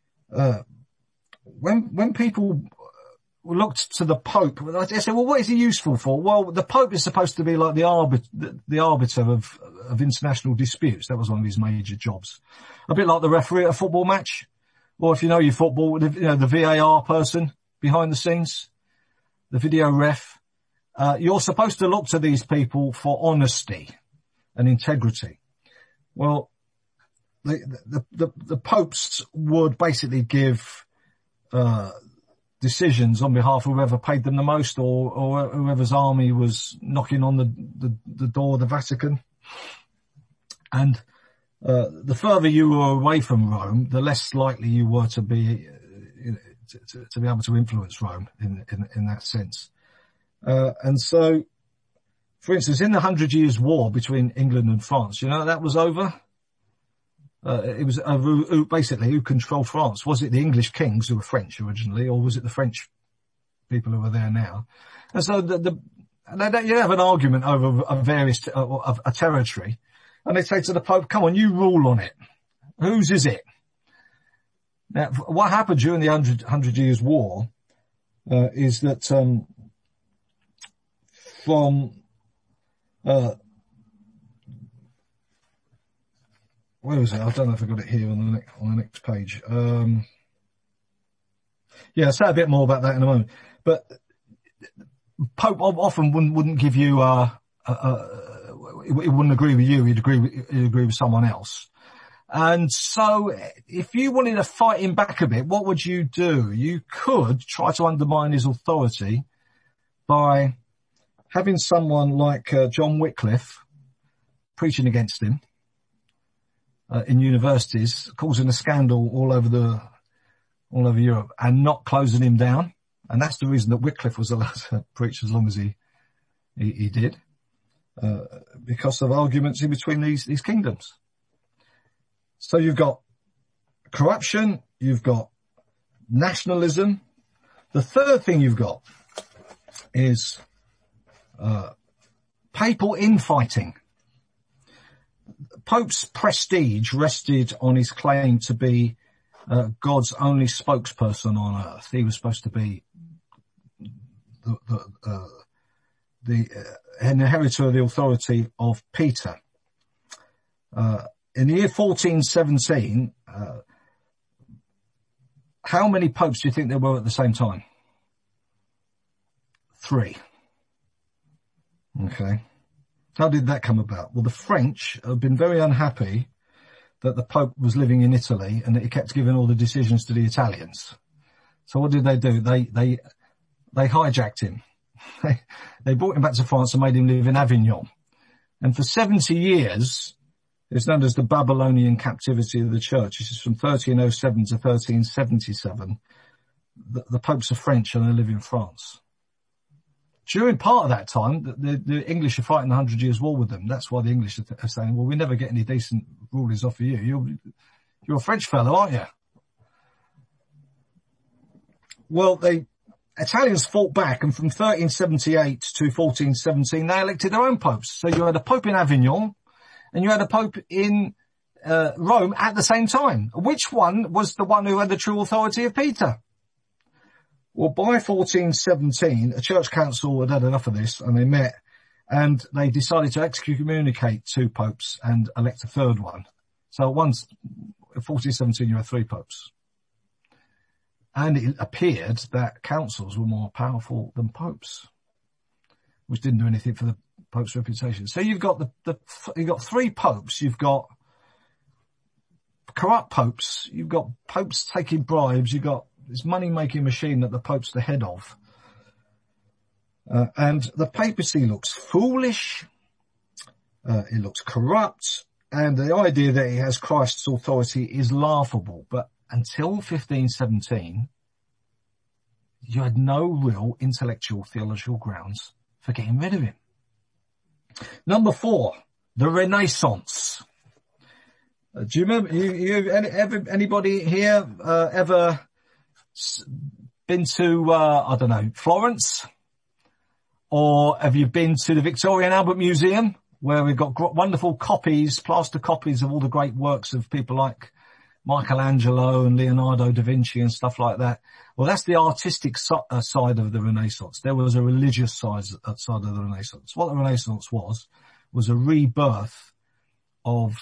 people looked to the Pope, they said, well, what is he useful for? Well, the Pope is supposed to be like the arbiter of international disputes. That was one of his major jobs. A bit like the referee at a football match. Or if you know your football, the VAR person behind the scenes, the video ref. You're supposed to look to these people for honesty and integrity. Well, the popes would basically give decisions on behalf of whoever paid them the most, or whoever's army was knocking on the door of the Vatican. And the further you were away from Rome, the less likely you were to be to be able to influence Rome in that sense. And so, for instance, in the 100 Years' War between England and France, that was over. It was basically who controlled France. Was it the English kings who were French originally, or was it the French people who are there now? And so you have an argument over a territory, and they say to the Pope, come on, you rule on it. Whose is it? Now, what happened during the 100 Years' War is that where was it? I don't know if I got it here on the next page. I'll say a bit more about that in a moment. But Pope often wouldn't give you he wouldn't agree with you. He'd agree with someone else. And so, if you wanted to fight him back a bit, what would you do? You could try to undermine his authority by having someone like John Wycliffe preaching against him in universities, causing a scandal all over Europe, and not closing him down. And that's the reason that Wycliffe was allowed to preach as long as he did, because of arguments in between these kingdoms. So you've got corruption, you've got nationalism. The third thing you've got is papal infighting. Pope's prestige rested on his claim to be God's only spokesperson on earth. He was supposed to be the inheritor of the authority of Peter. In the year 1417, how many popes do you think there were at the same time? 3. Okay. How did that come about? Well, the French have been very unhappy that the Pope was living in Italy and that he kept giving all the decisions to the Italians. So what did they do? They hijacked him. They brought him back to France and made him live in Avignon. And for 70 years, it's known as the Babylonian captivity of the church. This is from 1307 to 1377. The popes are French and they live in France. During part of that time, the English are fighting the 100 Years' War with them. That's why the English are saying, well, we never get any decent rulers off of you. You're a French fellow, aren't you? Well, Italians fought back, and from 1378 to 1417, they elected their own popes. So you had a pope in Avignon, and you had a pope in Rome at the same time. Which one was the one who had the true authority of Peter? Well, by 1417, a church council had enough of this, and they met, and they decided to excommunicate 2 popes and elect a third one. So in 1417, you had 3 popes. And it appeared that councils were more powerful than popes, which didn't do anything for the pope's reputation. So you've got you've got 3 popes, you've got corrupt popes, you've got popes taking bribes, you've got this money-making machine that the Pope's the head of. And the papacy looks foolish, it looks corrupt, and the idea that it has Christ's authority is laughable. But until 1517, you had no real intellectual theological grounds for getting rid of him. Number 4, the Renaissance. Do you remember, anybody here ever been to, I don't know, Florence? Or have you been to the Victoria and Albert Museum, where we've got wonderful copies, plaster copies of all the great works of people like Michelangelo and Leonardo da Vinci and stuff like that? Well, that's the artistic side of the Renaissance. There was a religious side of the Renaissance. What the Renaissance was a rebirth of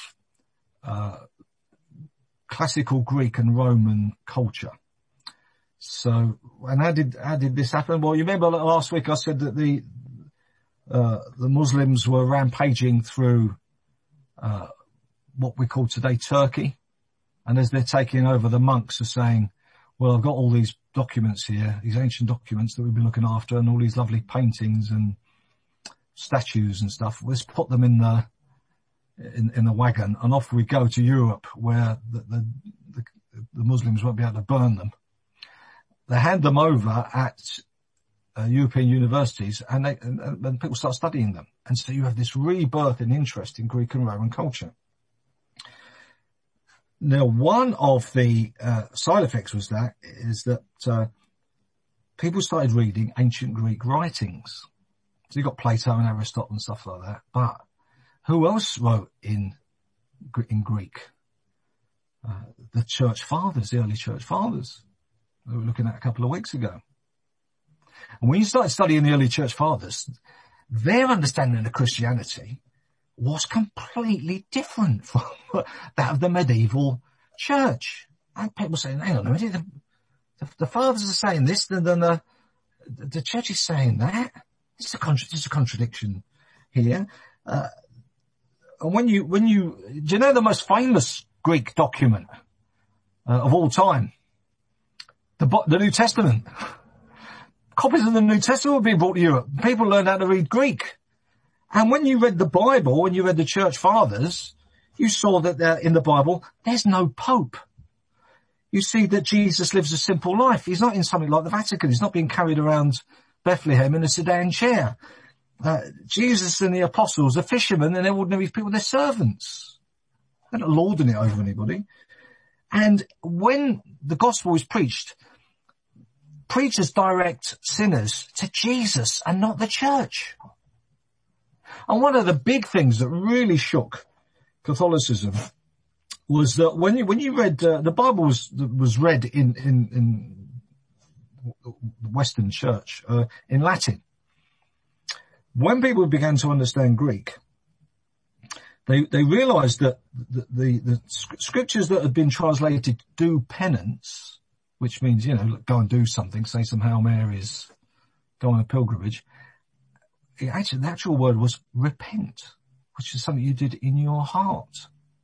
classical Greek and Roman culture. So, and how did this happen? Well, you remember last week I said that the Muslims were rampaging through what we call today Turkey. And as they're taking over, the monks are saying, well, I've got all these documents here, these ancient documents that we've been looking after, and all these lovely paintings and statues and stuff. Let's put them in the wagon, and off we go to Europe, where the Muslims won't be able to burn them. They hand them over at European universities, and people start studying them. And so you have this rebirth in interest in Greek and Roman culture. Now, one of the side effects is that people started reading ancient Greek writings. So you've got Plato and Aristotle and stuff like that. But who else wrote in Greek? The church fathers, the early church fathers. We were looking at a couple of weeks ago. And when you started studying the early church fathers, their understanding of Christianity was completely different from that of the medieval church. And people saying, hang on a minute, the fathers are saying this, then the church is saying that. There's a contradiction here. And do you know the most famous Greek document of all time? The New Testament. Copies of the New Testament were being brought to Europe. People learned how to read Greek. And when you read the Bible, when you read the church fathers, you saw that in the Bible, there's no pope. You see that Jesus lives a simple life. He's not in something like the Vatican. He's not being carried around Bethlehem in a sedan chair. Jesus and the apostles are fishermen, and they're ordinary people, they're servants. They're not lording it over anybody. And when the gospel is preached, preachers direct sinners to Jesus and not the church. And one of the big things that really shook Catholicism was that when you read, the Bible was read in the Western Church, in Latin. When people began to understand Greek, they realized that the scriptures that had been translated do penance, which means, go and do something, say some Hail Marys, go on a pilgrimage. The actual word was repent, which is something you did in your heart.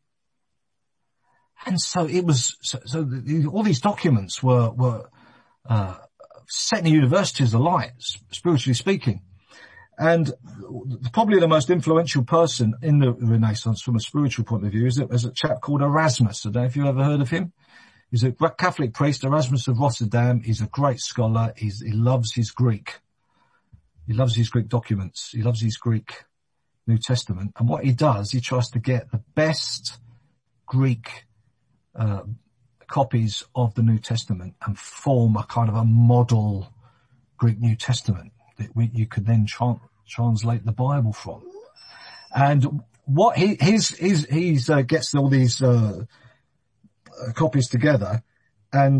And so it was, all these documents were setting the universities alight, spiritually speaking. And probably the most influential person in the Renaissance from a spiritual point of view is a chap called Erasmus. I don't know if you've ever heard of him. He's a Catholic priest, Erasmus of Rotterdam. He's a great scholar. He loves his Greek. He loves his Greek documents. He loves his Greek New Testament. And what he does, he tries to get the best Greek copies of the New Testament and form a kind of a model Greek New Testament that you could then translate the Bible from. And what he gets all these copies together, and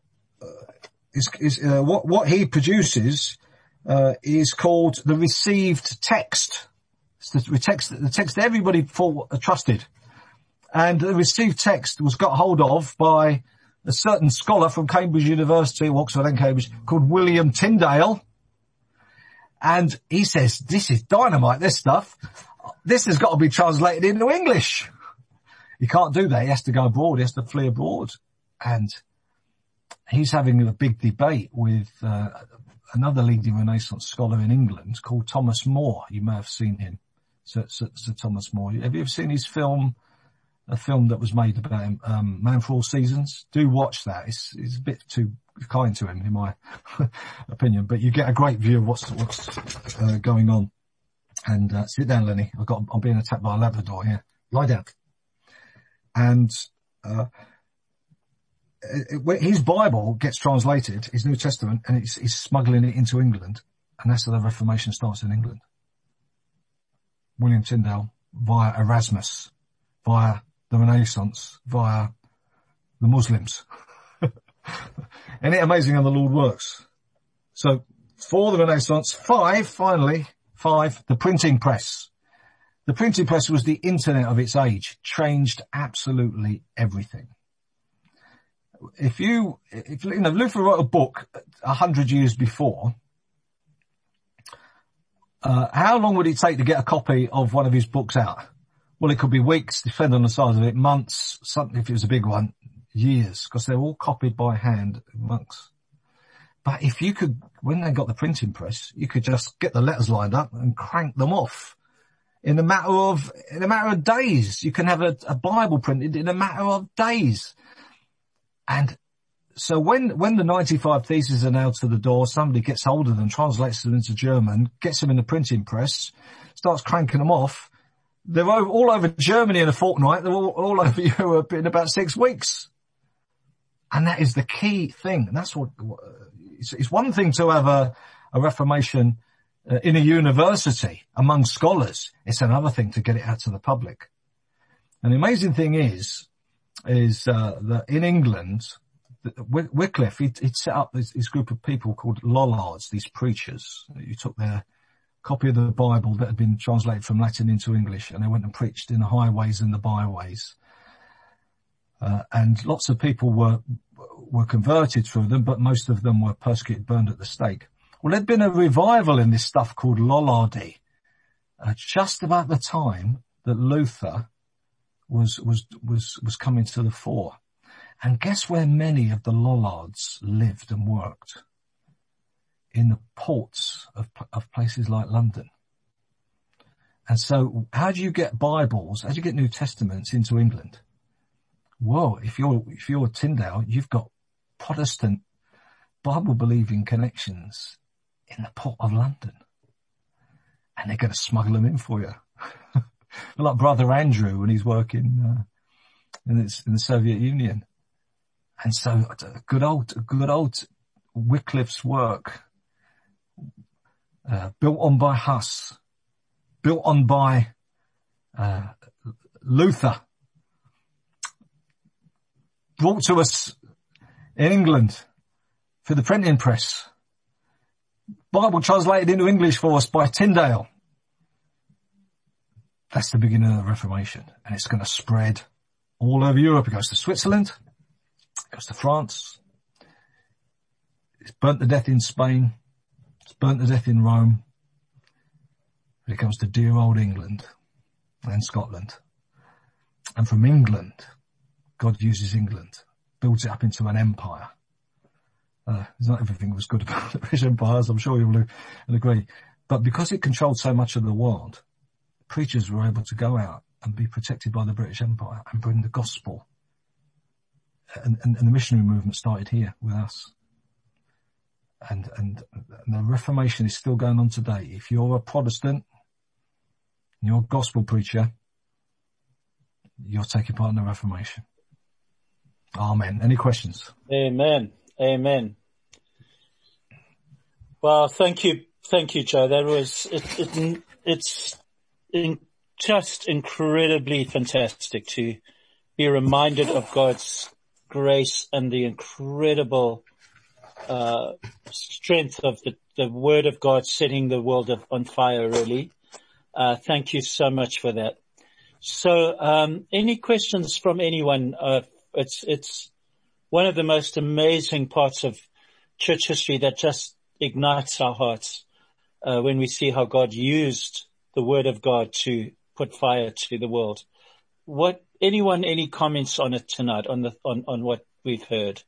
what he produces is called the received text. It's the text that everybody trusted. And the received text was got hold of by a certain scholar from Cambridge University, Oxford and Cambridge, called William Tyndale. And he says, this is dynamite, this stuff. This has got to be translated into English. He can't do that. He has to go abroad. He has to flee abroad. And he's having a big debate with another leading Renaissance scholar in England called Thomas More. You may have seen him, Sir Thomas More. Have you ever seen his film? A film that was made about him, Man for All Seasons. Do watch that. It's a bit too kind to him, in my opinion, but you get a great view of what's going on. And sit down, Lenny. I'm being attacked by a Labrador here. Lie down. And his Bible gets translated, his New Testament, and he's smuggling it into England, and that's how the Reformation starts in England. William Tyndale via Erasmus, via the Renaissance, via the Muslims. Isn't it amazing how the Lord works? So, for the Renaissance, finally, the printing press. The printing press was the internet of its age, changed absolutely everything. If Luther wrote a book 100 years before, how long would it take to get a copy of one of his books out? Well, it could be weeks, depending on the size of it, months, something if it was a big one, years, because they're all copied by hand, monks. But if you could, when they got the printing press, you could just get the letters lined up and crank them off. In a matter of days. You can have a Bible printed in a matter of days. And so when the 95 Theses are nailed to the door, somebody gets hold of them, translates them into German, gets them in the printing press, starts cranking them off. They're all over Germany in a fortnight. They're all over Europe in about 6 weeks. And that is the key thing. And that's it's one thing to have a Reformation in a university among scholars. It's another thing to get it out to the public. And the amazing thing is that in England, Wycliffe, he'd set up this group of people called Lollards, these preachers. You took their copy of the Bible that had been translated from Latin into English, and they went and preached in the highways and the byways. And lots of people were converted through them, but most of them were persecuted, burned at the stake. Well, there'd been a revival in this stuff called Lollardy, just about the time that Luther was coming to the fore. And guess where many of the Lollards lived and worked? In the ports of places like London. And so how do you get Bibles, how do you get New Testaments into England? Well, if you're Tyndale, you've got Protestant Bible-believing connections in the port of London. And they're going to smuggle them in for you. Like Brother Andrew when he's working in the Soviet Union. And so good old Wycliffe's work, built on by Huss, built on by Luther, brought to us in England for the printing press, Bible translated into English for us by Tyndale. That's the beginning of the Reformation, and it's going to spread all over Europe. It goes to Switzerland, it goes to France, it's burnt to death in Spain, it's burnt to death in Rome, but it comes to dear old England and Scotland. And from England, God uses England, builds it up into an empire. Not everything was good about the British Empire, as I'm sure you'll agree. But because it controlled so much of the world, preachers were able to go out and be protected by the British Empire and bring the gospel. And the missionary movement started here with us. And the Reformation is still going on today. If you're a Protestant, you're a gospel preacher, you're taking part in the Reformation. Amen. Any questions? Amen. Amen. Well, thank you, Joe. That was it's just incredibly fantastic to be reminded of God's grace and the incredible strength of the Word of God setting the world on fire. Really, thank you so much for that. So, any questions from anyone? It's one of the most amazing parts of church history that just ignites our hearts when we see how God used the Word of God to put fire to the world. Any comments on it tonight, on what we've heard?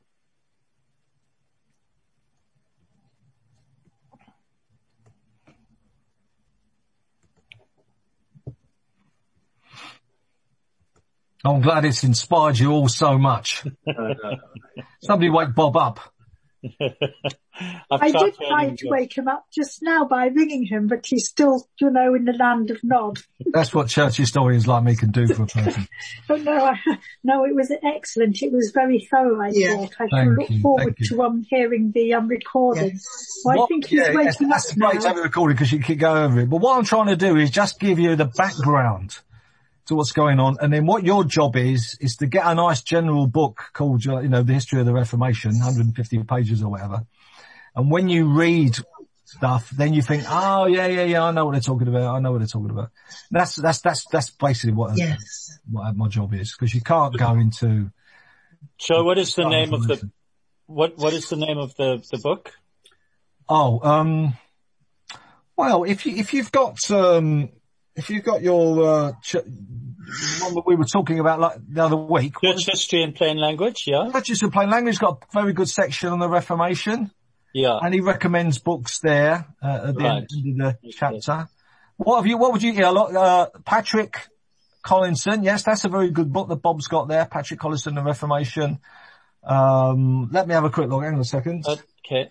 I'm glad it's inspired you all so much. Somebody wake Bob up. I did try to wake him up just now by ringing him, but he's still, in the land of Nod. That's what church historians like me can do for a person. But no, it was excellent. It was very thorough, I thought. I can look forward to hearing the recording. Yes. Well, I think he's waking up that's great to have a recording because you can go over it. But what I'm trying to do is just give you the background to what's going on, and then what your job is to get a nice general book called, the History of the Reformation, 150 pages or whatever. And when you read stuff, then you think, oh yeah, I know what they're talking about. That's basically what my job is, because you can't go into. So what is the name of what is the name of the book? Oh, well, if you've got your one that we were talking about like the other week, Church History in Plain Language, yeah. Church History in Plain Language got a very good section on the Reformation, yeah, and he recommends books there at the end of the chapter. What would you? Patrick Collinson, yes, that's a very good book that Bob's got there. Patrick Collinson, The Reformation. Let me have a quick look. Hang on a second. Okay.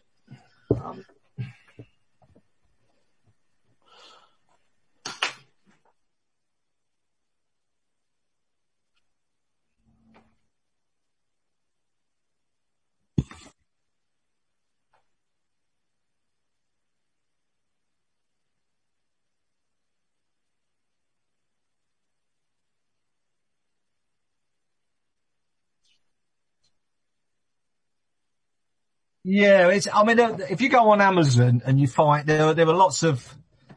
Yeah, if you go on Amazon and you find there are lots of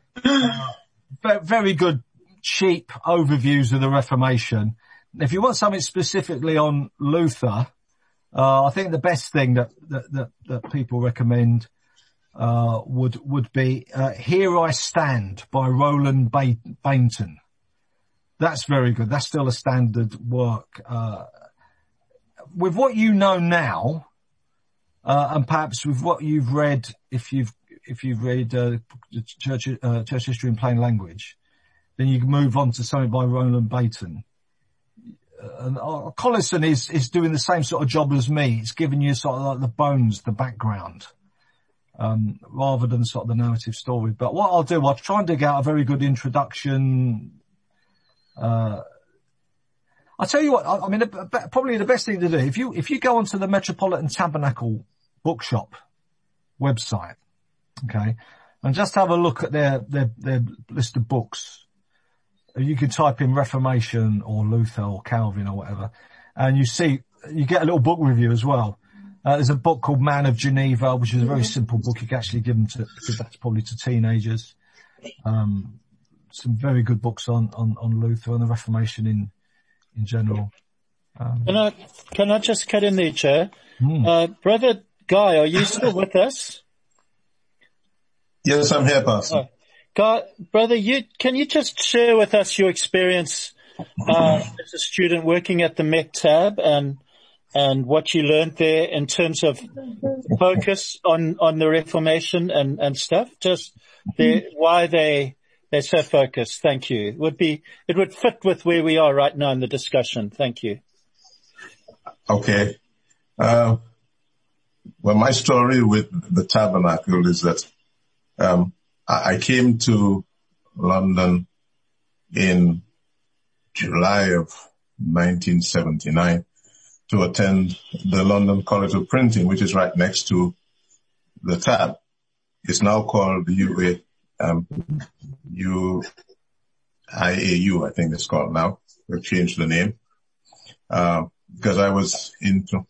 very good, cheap overviews of the Reformation. If you want something specifically on Luther, I think the best thing that people recommend would be Here I Stand by Roland Bainton. That's very good. That's still a standard work. With what you know now, and perhaps with what you've read, if you've read church history in plain language, then you can move on to something by Roland Bainton. And Collinson is doing the same sort of job as me. It's giving you sort of like the bones, the background, rather than sort of the narrative story. But what I'll do, I'll try and dig out a very good introduction. I'll tell you what, I mean, probably the best thing to do, if you go onto the Metropolitan Tabernacle Bookshop website, okay, and just have a look at their list of books. You can type in Reformation or Luther or Calvin or whatever, and you get a little book review as well. There's a book called Man of Geneva, which is a very simple book. You can actually give because that's probably to teenagers. Some very good books on Luther and the Reformation in general. Can I just cut in there, Chair? Brother Guy, are you still with us? Yes, I'm here, Pastor. Guy, brother, can you just share with us your experience as a student working at the Met Tab and what you learned there in terms of focus on the Reformation and stuff? Just why they're so focused. Thank you. It would fit with where we are right now in the discussion. Thank you. Okay. Well, my story with the Tabernacle is that I came to London in July of 1979 to attend the London College of Printing, which is right next to the Tab. It's now called the IAU, I think it's called now. They've changed the name. Because I was into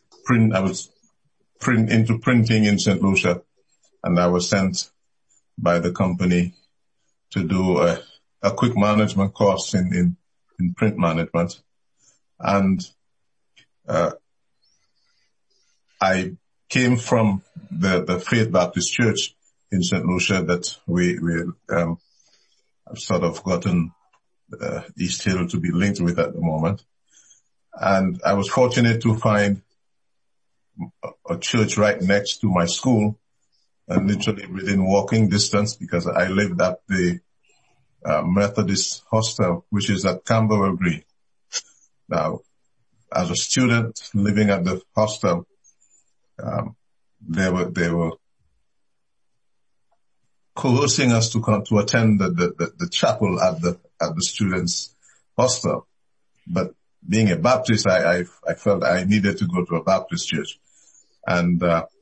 printing in St. Lucia, and I was sent by the company to do a quick management course in print management. And I came from the Faith Baptist Church in St. Lucia that we have sort of gotten East Hill to be linked with at the moment. And I was fortunate to find a church right next to my school, and literally within walking distance, because I lived at the Methodist hostel, which is at Camberwell Green. Now, as a student living at the hostel, they were coercing us to come to attend the chapel at the students' hostel. But being a Baptist, I felt I needed to go to a Baptist church. And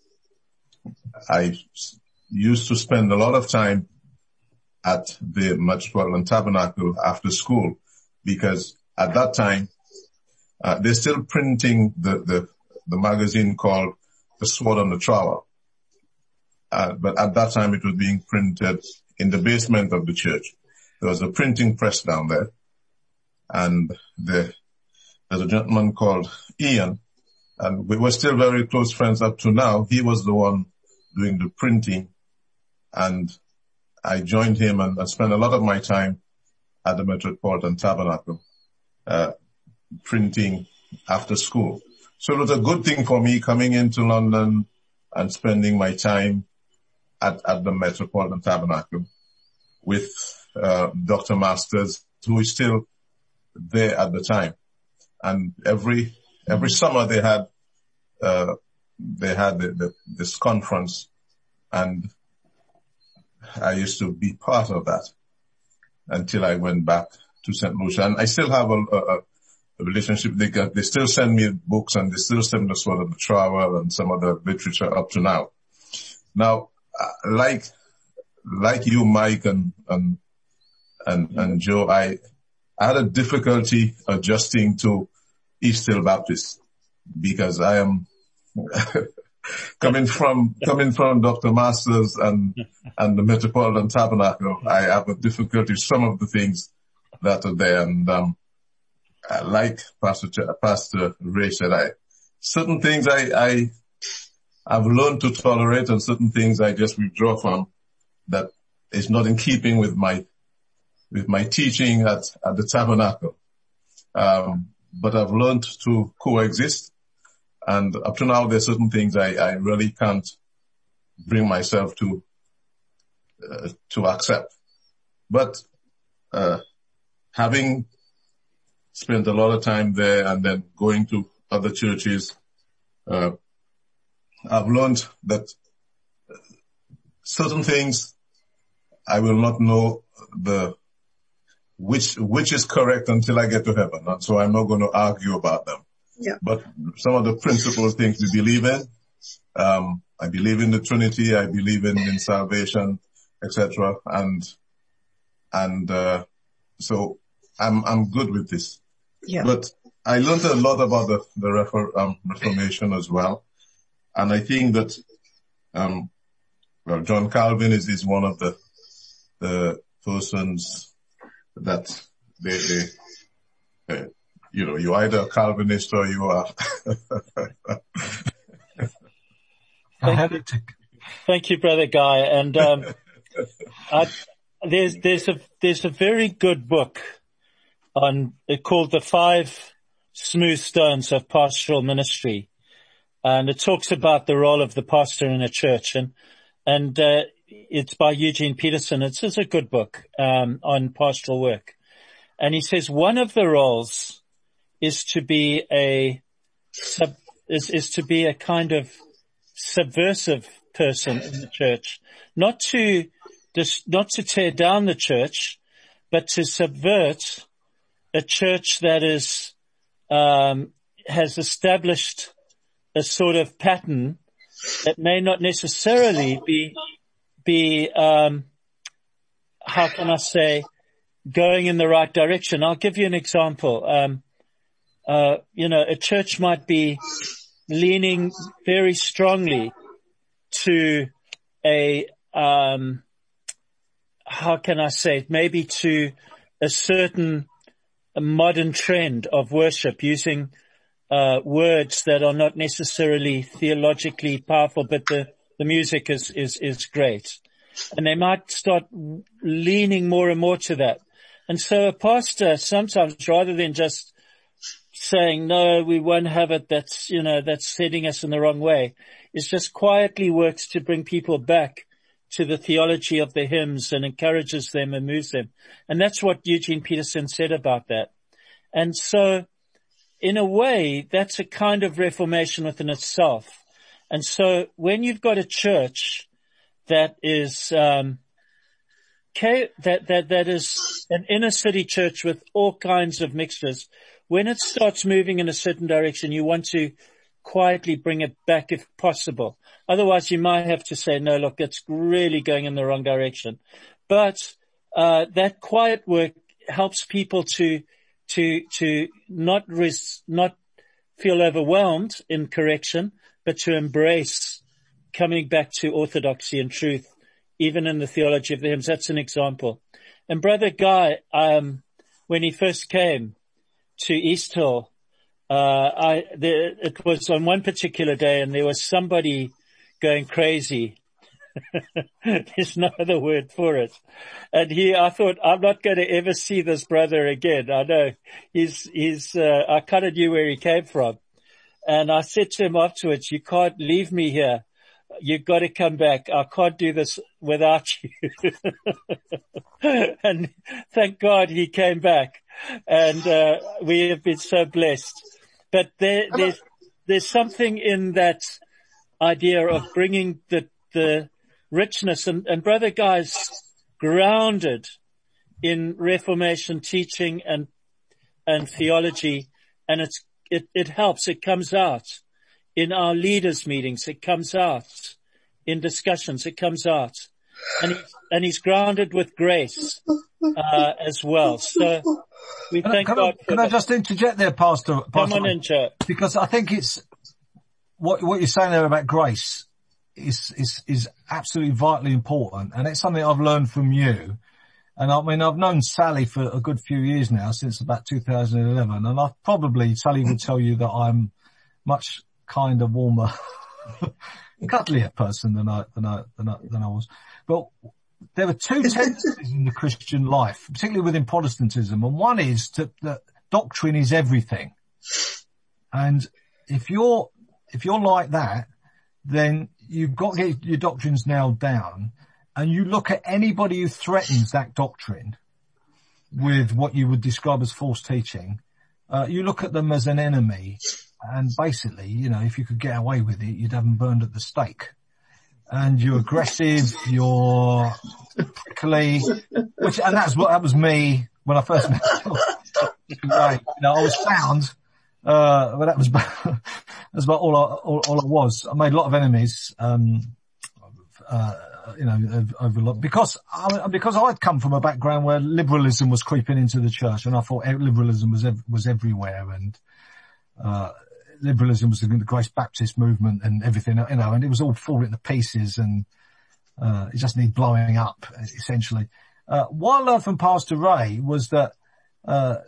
I used to spend a lot of time at the Metropolitan Tabernacle after school, because at that time, they're still printing the magazine called The Sword and the Trowel. But at that time it was being printed in the basement of the church. There was a printing press down there, and there's a gentleman called Ian, and we were still very close friends up to now. He was the one doing the printing, and I joined him and I spent a lot of my time at the Metropolitan Tabernacle, printing after school. So it was a good thing for me coming into London and spending my time at the Metropolitan Tabernacle with Dr. Masters, who is still there at the time. And every summer they had this conference, and I used to be part of that until I went back to St. Lucia. And I still have a relationship. They still send me books, and they still send me the Sword of the Trowel and some other literature up to now. Now, like you, Mike, and Joe, I had a difficulty adjusting to East Hill Baptist, because I am coming from Dr. Masters and the Metropolitan Tabernacle. I have a difficulty with some of the things that are there, and like Pastor Ray said, certain things I've learned to tolerate, and certain things I just withdraw from, that is not in keeping with my teaching at the Tabernacle. But I've learned to coexist, and up to now there's certain things I really can't bring myself to accept. But having spent a lot of time there and then going to other churches, I've learned that certain things I will not know the which is correct until I get to heaven. And so I'm not going to argue about them. Yeah. But some of the principal things we believe in, I believe in the Trinity, I believe in salvation, etc. So I'm good with this. Yeah. But I learned a lot about the Reformation as well. And I think that, John Calvin is one of the persons that you're either a Calvinist or you are a heretic. Thank you, Brother Guy. And, there's a very good book called The 5 Smooth Stones of Pastoral Ministry. And it talks about the role of the pastor in a church, and it's by Eugene Peterson. It's a good book, on pastoral work. And he says one of the roles is to be a kind of subversive person in the church, not to tear down the church, but to subvert a church that has established a sort of pattern that may not necessarily be how can I say, going in the right direction. I'll give you an example. A church might be leaning very strongly to how can I say it, maybe to a certain modern trend of worship using words that are not necessarily theologically powerful, but the music is great. And they might start leaning more and more to that. And so a pastor sometimes, rather than just saying, no, we won't have it, that's heading us in the wrong way, is just quietly works to bring people back to the theology of the hymns and encourages them and moves them. And that's what Eugene Peterson said about that. And so, in a way, that's a kind of reformation within itself. And so, when you've got a church that is that is an inner city church with all kinds of mixtures, when it starts moving in a certain direction, you want to quietly bring it back if possible. Otherwise, you might have to say, no, look, it's really going in the wrong direction. But that quiet work helps people to not feel overwhelmed in correction, but to embrace coming back to orthodoxy and truth, even in the theology of the hymns. That's an example. And Brother Guy, when he first came to East Hill, it was on one particular day, and there was somebody going crazy. There's no other word for it. And I thought, I'm not going to ever see this brother again. I know I kind of knew where he came from. And I said to him afterwards, you can't leave me here. You've got to come back. I can't do this without you. And thank God he came back. And, we have been so blessed. But there's something in that idea of bringing the richness, and Brother Guy's grounded in Reformation teaching and theology, and it helps. It comes out in our leaders' meetings. It comes out in discussions. It comes out, and he's grounded with grace as well. So we thank God. Can I just interject there, Pastor? Come on in, Joe. Because I think it's what you're saying there about grace is absolutely vitally important, and it's something I've learned from you. And I mean, I've known Sally for a good few years now, since about 2011, and Sally would tell you that I'm much kinder, warmer, cuddlier person than I was. But there are two tendencies in the Christian life, particularly within Protestantism, and one is that doctrine is everything. And if you're like that, then you've got to get your doctrines nailed down, and you look at anybody who threatens that doctrine with what you would describe as false teaching, you look at them as an enemy, and basically, if you could get away with it, you'd have them burned at the stake. And you're aggressive, you're prickly, that was me when I first met Ray. I was found, but that was about all I was. I made a lot of enemies, overlooked because I'd come from a background where liberalism was creeping into the church, and I thought liberalism was everywhere, and liberalism was the Grace Baptist movement and everything, and it was all falling to pieces, and it just needed blowing up, essentially. What I learned from Pastor Ray was that, I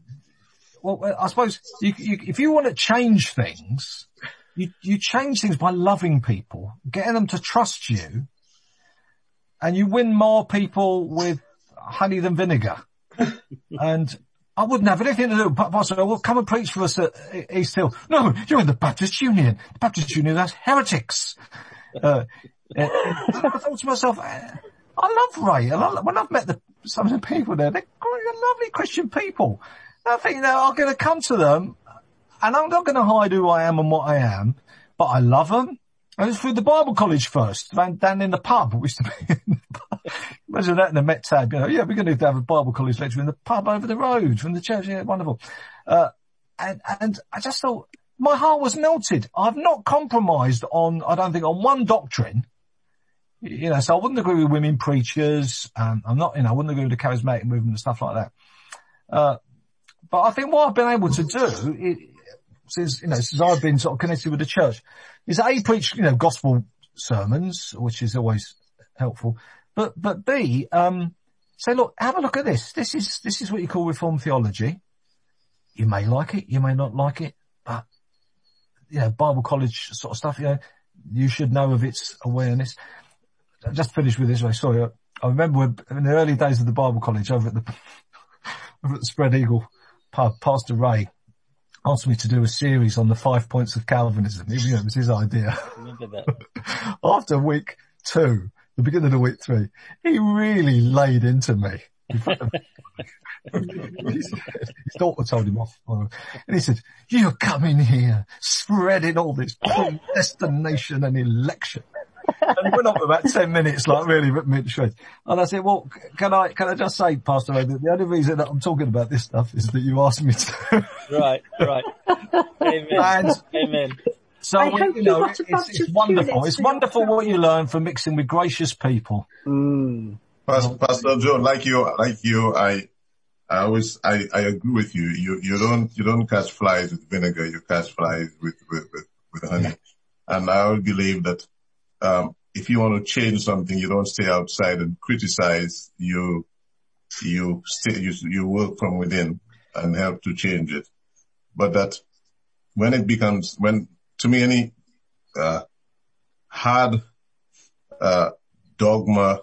suppose if you want to change things, you change things by loving people, getting them to trust you, and you win more people with honey than vinegar. And I wouldn't have anything to do. Pastor, well, come and preach for us at East Hill. No, you're in the Baptist Union. The Baptist Union has heretics. I thought to myself, I love Ray. When I've met some of the people there, they're lovely Christian people. I think, I'm going to come to them, and I'm not going to hide who I am and what I am, but I love them. I was through the Bible college first, down in the pub. We used to be in the pub. Imagine that in the Met tab, we're going to have a Bible college lecture in the pub over the road from the church. Yeah, wonderful. And I just thought, my heart was melted. I've not compromised on one doctrine. So I wouldn't agree with women preachers. I wouldn't agree with the charismatic movement and stuff like that. But I think what I've been able to do since I've been sort of connected with the church is A, preach, gospel sermons, which is always helpful. But B, say, look, have a look at this. This is what you call Reformed theology. You may like it, you may not like it, but, Bible college sort of stuff, you should know of its awareness. I'll just finish with this. Sorry, I remember in the early days of the Bible college over at the Spread Eagle pub, Pastor Ray asked me to do a series on the 5 points of Calvinism. It was his idea. I remember that. After week 2, the beginning of week 3, he really laid into me. His daughter told him off. And he said, "You're coming here spreading all this predestination and election." And he went on for about 10 minutes, like really ripped me to shreds. And I said, well, can I just say, Pastor Ray, that the only reason that I'm talking about this stuff is that you asked me to. Right. Amen. Amen. So, it's wonderful. It's wonderful what you learn from mixing with gracious people. Pastor Joe, like you, I agree with you. You don't catch flies with vinegar, you catch flies with honey. And I would believe that, if you want to change something, you don't stay outside and criticize, you work from within and help to change it. But that to me, any, hard, dogma,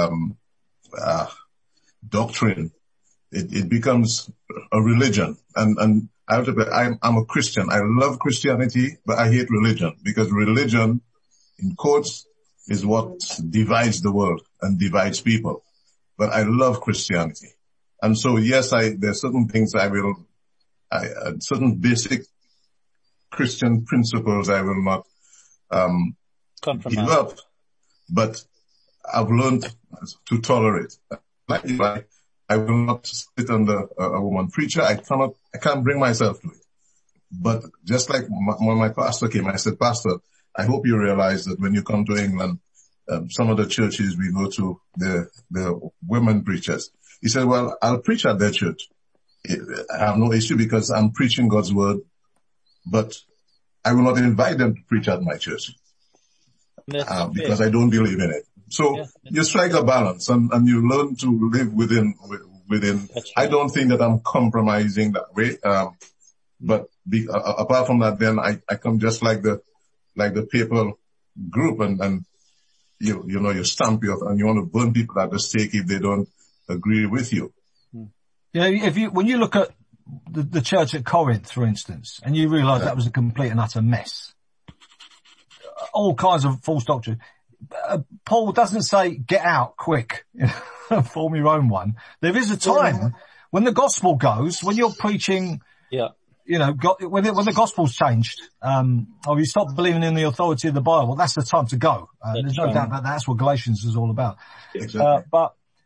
doctrine, it becomes a religion. And I'm a Christian. I love Christianity, but I hate religion, because religion, in quotes, is what divides the world and divides people. But I love Christianity. And so, yes, there are certain things certain basic Christian principles I will not, give up. But I've learned to tolerate. Like, I will not sit under a woman preacher. I can't bring myself to it. But just like when my pastor came, I said, Pastor, I hope you realize that when you come to England, some of the churches we go to, the women preachers. He said, well, I'll preach at their church. I have no issue because I'm preaching God's word, but I will not invite them to preach at my church. Because I don't believe in it. So you strike a balance and you learn to live within. I don't think that I'm compromising that way. But apart from that, then I come just like the papal group and you stamp and you want to burn people at the stake if they don't agree with you. When you look at the church at Corinth, for instance, and you realize that was a complete and utter mess, all kinds of false doctrine. Paul doesn't say, get out quick, form your own one. There is a time when the gospel goes, when you're preaching, when the gospel's changed, or you stop believing in the authority of the Bible, that's the time to go. There's no doubt about that. That's what Galatians is all about. Exactly. But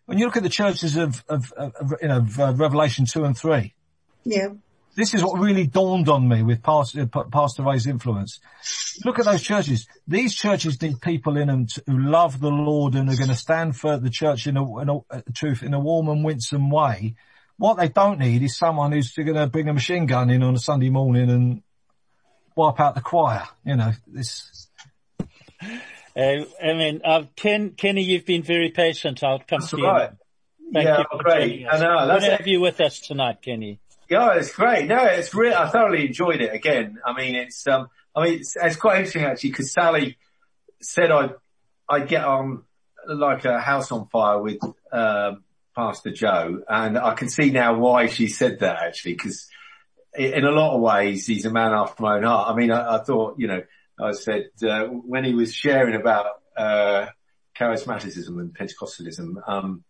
when you look at the churches of Revelation 2 and 3. Yeah. This is what really dawned on me with Pastor Ray's influence. Look at those churches. These churches need people in them who love the Lord and are going to stand for the church in a truth in a warm and winsome way. What they don't need is someone who's going to bring a machine gun in on a Sunday morning and wipe out the choir. You know, this. Kenny, you've been very patient. I'll come to you. Right. Thank you for great. I know. Good to have you with us tonight, Kenny. Yeah, it's great. No, it's real. I thoroughly enjoyed it again. I mean, it's quite interesting actually, because Sally said I'd get on like a house on fire with, Pastor Joe, and I can see now why she said that actually, because in a lot of ways he's a man after my own heart. I mean, I thought, I said, when he was sharing about, charismaticism and Pentecostalism,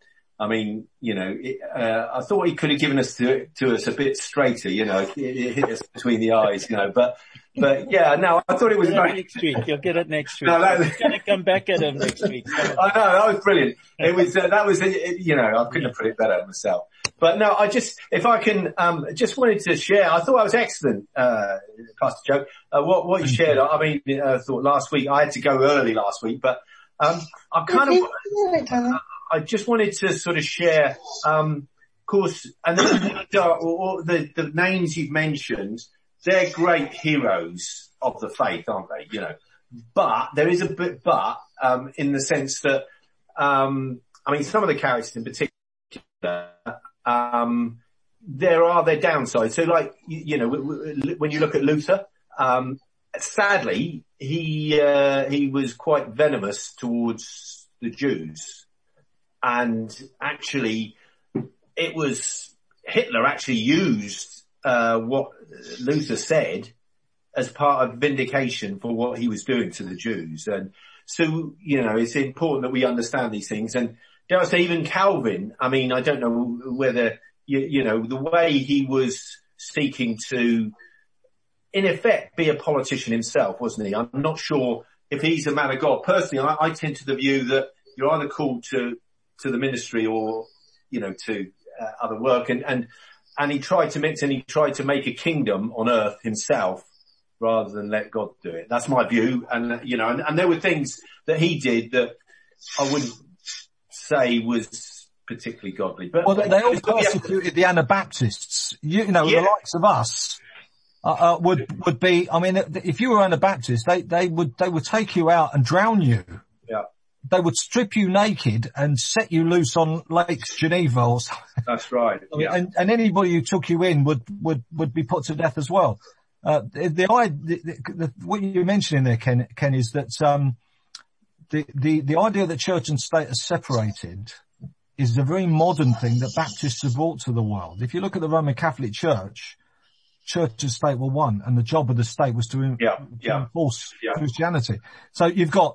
I thought he could have given us to us a bit straighter, it hit us between the eyes, but yeah, no, I thought it was great. Next week, you'll get it next week. No, I'm going to come back at him next week. I know, that was brilliant. It was, I couldn't have put it better myself. But no, if I can, just wanted to share, I thought that was excellent, Pastor Joe, what you shared. I thought last week, I had to go early last week, but, I just wanted to sort of share, of course, and the names you've mentioned, they're great heroes of the faith, aren't they? But there is a bit, in the sense that, some of the characters in particular, there are their downsides. So like, when you look at Luther, sadly, he was quite venomous towards the Jews. And actually, Hitler actually used, what Luther said as part of vindication for what he was doing to the Jews. And so, it's important that we understand these things. And dare I say, even Calvin, I don't know whether, the way he was seeking to, in effect, be a politician himself, wasn't he? I'm not sure if he's a man of God. Personally, I tend to the view that you're either called to the ministry or, to other work. And he tried to mix and he tried to make a kingdom on earth himself rather than let God do it. That's my view. And, and there were things that he did that I wouldn't say was particularly godly. But they all persecuted the Anabaptists. The likes of us, would be, if you were Anabaptist, they would take you out and drown you. Yeah. They would strip you naked and set you loose on Lake Geneva or something. That's right. Yeah. And anybody who took you in would be put to death as well. What you're mentioning there, Ken, is that, the idea that church and state are separated is a very modern thing that Baptists have brought to the world. If you look at the Roman Catholic Church and state were one, and the job of the state was to enforce Christianity. So you've got,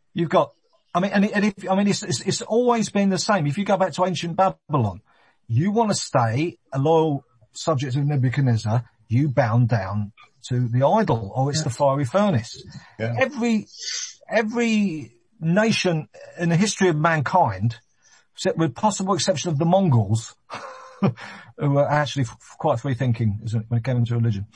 it's always been the same. If you go back to ancient Babylon, you want to stay a loyal subject of Nebuchadnezzar, you bound down to the idol, or it's the fiery furnace. Yeah. Every nation in the history of mankind, with possible exception of the Mongols, who were actually quite free thinking when it came into religion,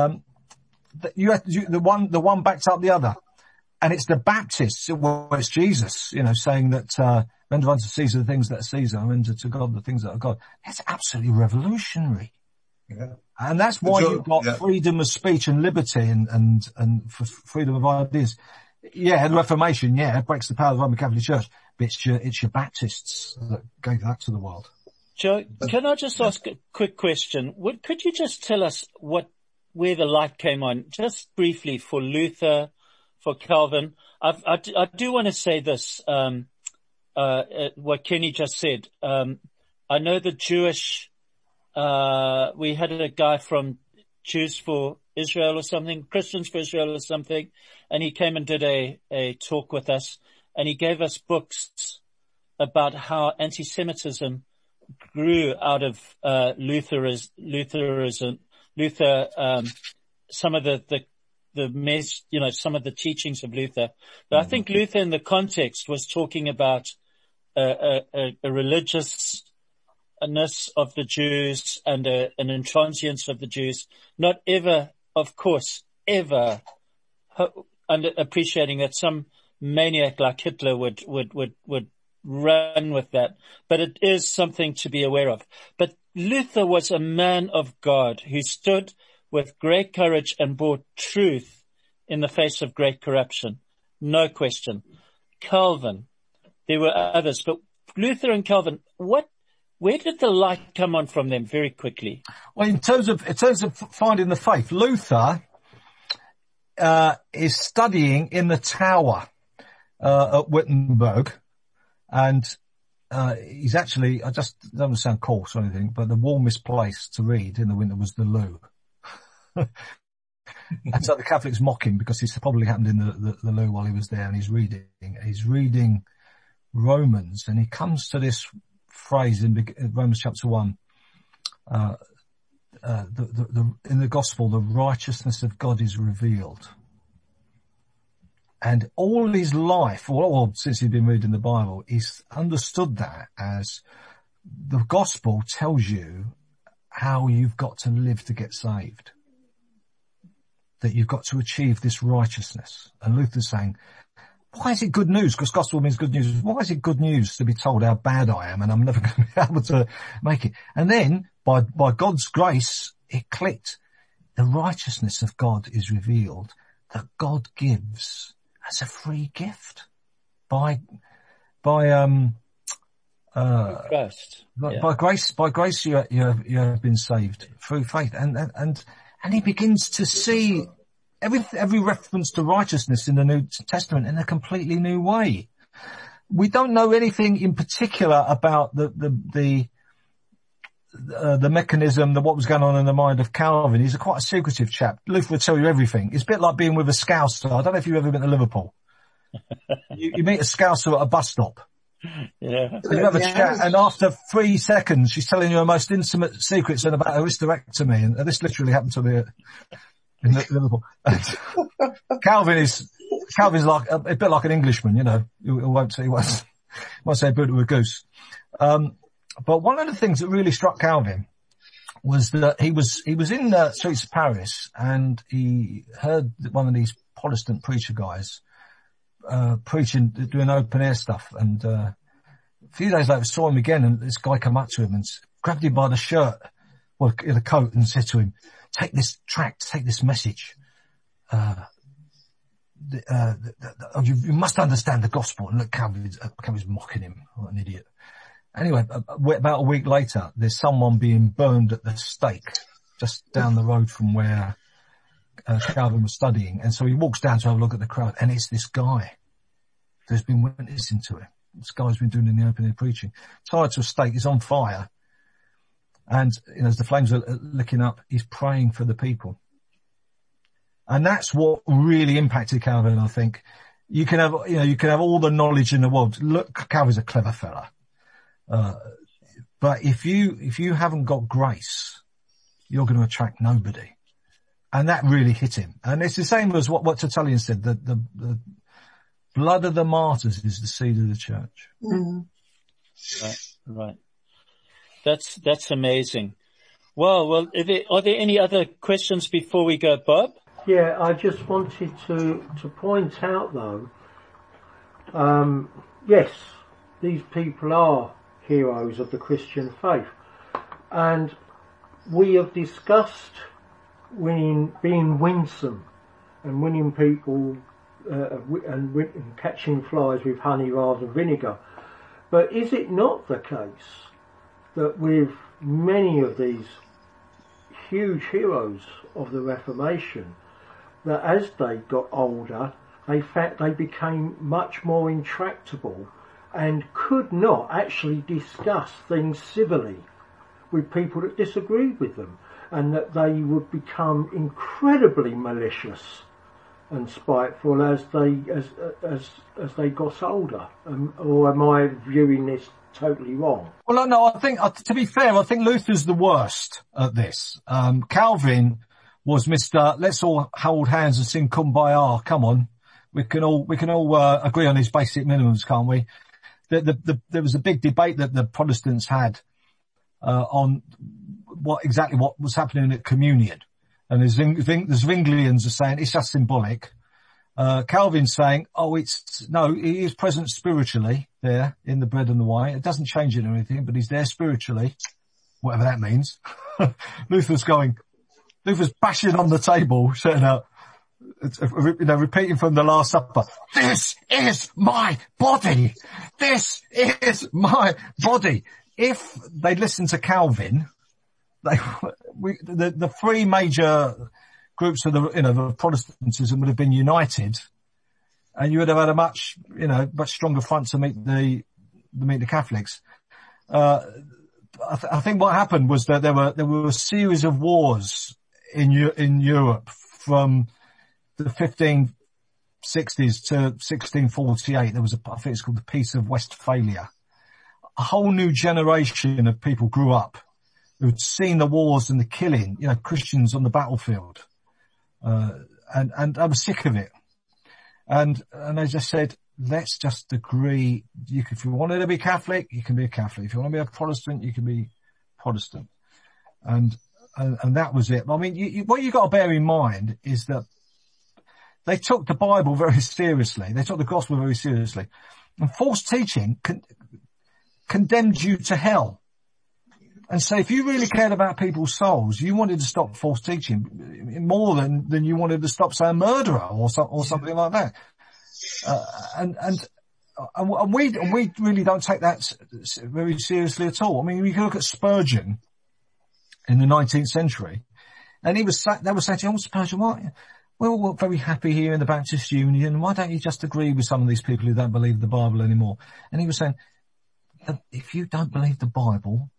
the one backs up the other. And it's the Baptists, it's Jesus, saying that, render unto Caesar the things that are Caesar, and render to God the things that are God. That's absolutely revolutionary. Yeah. And that's why you've got freedom of speech and liberty and freedom of ideas. Yeah, the Reformation, it breaks the power of the Roman Catholic Church, but it's your Baptists that gave that to the world. Joe, can I just ask a quick question? Could you just tell us where the light came on, just briefly, for Luther, for Calvin? I do want to say this, what Kenny just said. I know the Jewish, we had a guy from Jews for Israel or something, Christians for Israel or something, and he came and did a talk with us, and he gave us books about how anti-Semitism grew out of, Lutheranism, some of some of the teachings of Luther. But I think Luther in the context was talking about, a religiousness of the Jews and an intransience of the Jews, not ever, of course, ever appreciating that some maniac like Hitler would run with that. But it is something to be aware of. But Luther was a man of God who stood with great courage and brought truth in the face of great corruption. No question. Calvin, there were others, but Luther and Calvin, where did the light come on from them very quickly? Well, in terms of finding the faith, Luther, is studying in the tower, at Wittenberg, and, he's actually, I just don't sound coarse or anything, but the warmest place to read in the winter was the loo. And so the Catholics mock him because this probably happened in the loo while he was there, and he's reading Romans, and he comes to this phrase in Romans chapter 1, in the gospel, the righteousness of God is revealed. And all his life, or since he'd been reading the Bible, he's understood that as the gospel tells you how you've got to live to get saved. That you've got to achieve this righteousness. And Luther's saying, why is it good news? Because gospel means good news. Why is it good news to be told how bad I am and I'm never going to be able to make it? And then, by God's grace, it clicked. The righteousness of God is revealed that God gives as a free gift by grace you have been saved through faith. And he begins to see every reference to righteousness in the New Testament in a completely new way. We don't know anything in particular about the mechanism, what was going on in the mind of Calvin. He's quite a secretive chap. Luther would tell you everything. It's a bit like being with a Scouser. I don't know if you've ever been to Liverpool. You meet a Scouser at a bus stop. Yeah. So you have a chat, and after 3 seconds, she's telling you her most intimate secrets and about her hysterectomy, and this literally happened to me in Liverpool. Calvin's like a bit like an Englishman, you know. He won't say a boo to a goose. But one of the things that really struck Calvin was that he was in the streets of Paris, and he heard one of these Protestant preacher guys preaching, doing open air stuff, and a few days later saw him again, and this guy came up to him and grabbed him by the shirt, or the coat, and said to him, take this tract, take this message. You must understand the gospel. And look, Calvin's mocking him, what an idiot. Anyway, about a week later, there's someone being burned at the stake just down the road from where Calvin was studying. And so he walks down to have a look at the crowd, and it's this guy who's been witnessing to him. This guy's been doing in the open air preaching. Tied to a stake, he's on fire. And, you know, as the flames are licking up, he's praying for the people. And that's what really impacted Calvin, I think. You can have all the knowledge in the world. Look, Calvin's a clever fella. But if you haven't got grace, you're going to attract nobody. And that really hit him. And it's the same as what Tertullian said, the blood of the martyrs is the seed of the church. Mm-hmm. Right. That's amazing. Well, are there any other questions before we go, Bob? Yeah, I just wanted to point out though, yes, these people are heroes of the Christian faith, and we have discussed being winsome and winning people and catching flies with honey rather than vinegar. But is it not the case that with many of these huge heroes of the Reformation, that as they got older, they became much more intractable and could not actually discuss things civilly with people that disagreed with them, and that they would become incredibly malicious and spiteful as they got older? Or am I viewing this totally wrong? Well, no, I think, to be fair, I think Luther's the worst at this. Calvin was Mr. Let's all hold hands and sing Kumbaya. Come on. We can all agree on these basic minimums, can't we? there was a big debate that the Protestants had, on what was happening at communion. And the Zwinglians are saying it's just symbolic. Calvin's saying, he is present spiritually there in the bread and the wine. It doesn't change it or anything, but he's there spiritually, whatever that means. Luther's bashing on the table, shouting out, repeating from the Last Supper, "This is my body! This is my body!" If they listened to Calvin, the three major groups of the Protestantism would have been united, and you would have had a much stronger front to meet the Catholics. I think what happened was that there were a series of wars in Europe from the 1560s to 1648. There was I think it's called the Peace of Westphalia. A whole new generation of people grew up who'd seen the wars and the killing, Christians on the battlefield. And I was sick of it. And they just said, let's just agree. If you wanted to be Catholic, you can be a Catholic. If you want to be a Protestant, you can be Protestant. And that was it. I mean, what you got to bear in mind is that they took the Bible very seriously. They took the gospel very seriously. And false teaching condemned you to hell. And so if you really cared about people's souls, you wanted to stop false teaching more than you wanted to stop, say, a murderer or something like that. And we really don't take that very seriously at all. I mean, we can look at Spurgeon in the 19th century, and they were saying, "Oh, Spurgeon, why? We're very happy here in the Baptist Union. Why don't you just agree with some of these people who don't believe the Bible anymore?" And he was saying, if you don't believe the Bible,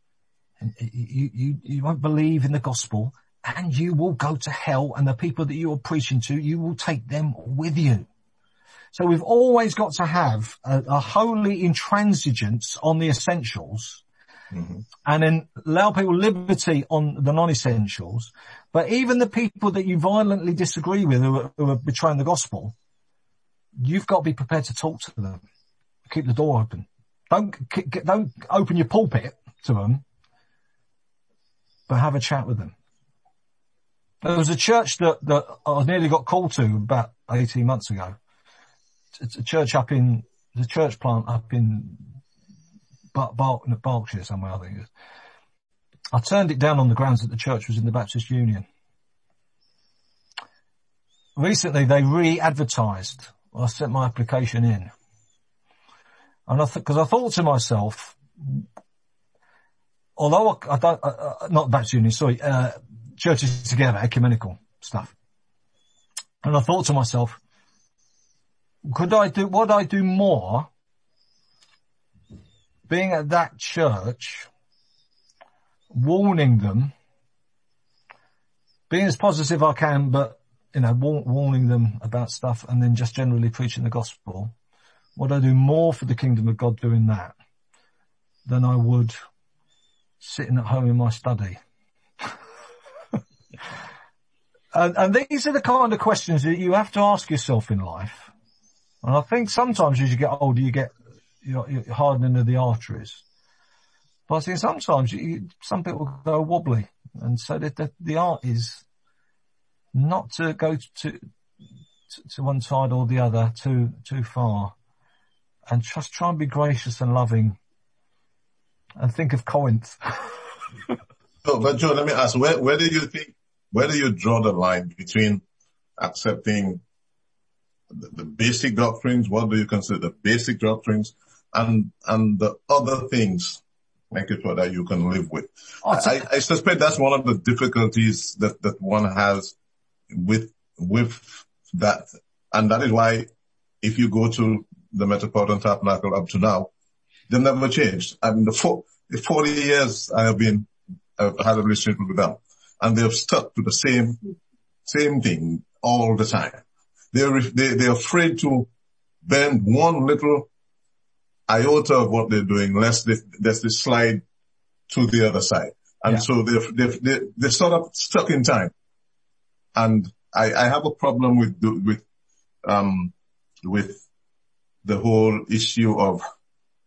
you won't believe in the gospel, and you will go to hell, and the people that you are preaching to, you will take them with you. So we've always got to have a holy intransigence on the essentials, and then allow people liberty on the non-essentials. But even the people that you violently disagree with who are betraying the gospel, you've got to be prepared to talk to them. Keep the door open. Don't open your pulpit to them, but have a chat with them. There was a church that I nearly got called to about 18 months ago. It's a church the church plant up in Berkshire somewhere, I think it is. I turned it down on the grounds that the church was in the Baptist Union. Recently they re-advertised. I sent my application in. And because I thought to myself, although I don't, not Baptist Union, sorry, churches together, ecumenical stuff. And I thought to myself, would I do more being at that church, warning them, being as positive I can, but, warning them about stuff, and then just generally preaching the gospel? Would I do more for the kingdom of God doing that than I would sitting at home in my study? and these are the kind of questions that you have to ask yourself in life. And I think sometimes as you get older, you get you're hardening of the arteries. But I think sometimes some people go wobbly, and so the art is not to go to one side or the other too far, and just try and be gracious and loving, and think of Corinth. But Joe, let me ask, where do you draw the line between accepting the basic doctrines? What do you consider the basic doctrines, and the other things, make it that you can live with? I suspect that's one of the difficulties that one has with that, and that is why if you go to the Metropolitan Tabernacle up to now, they've never changed. I mean, the 40 years I've had a relationship with them, and they've stuck to the same thing all the time. They're afraid to bend one little iota of what they're doing, lest they slide to the other side. And so they're sort of stuck in time. And I have a problem with the whole issue of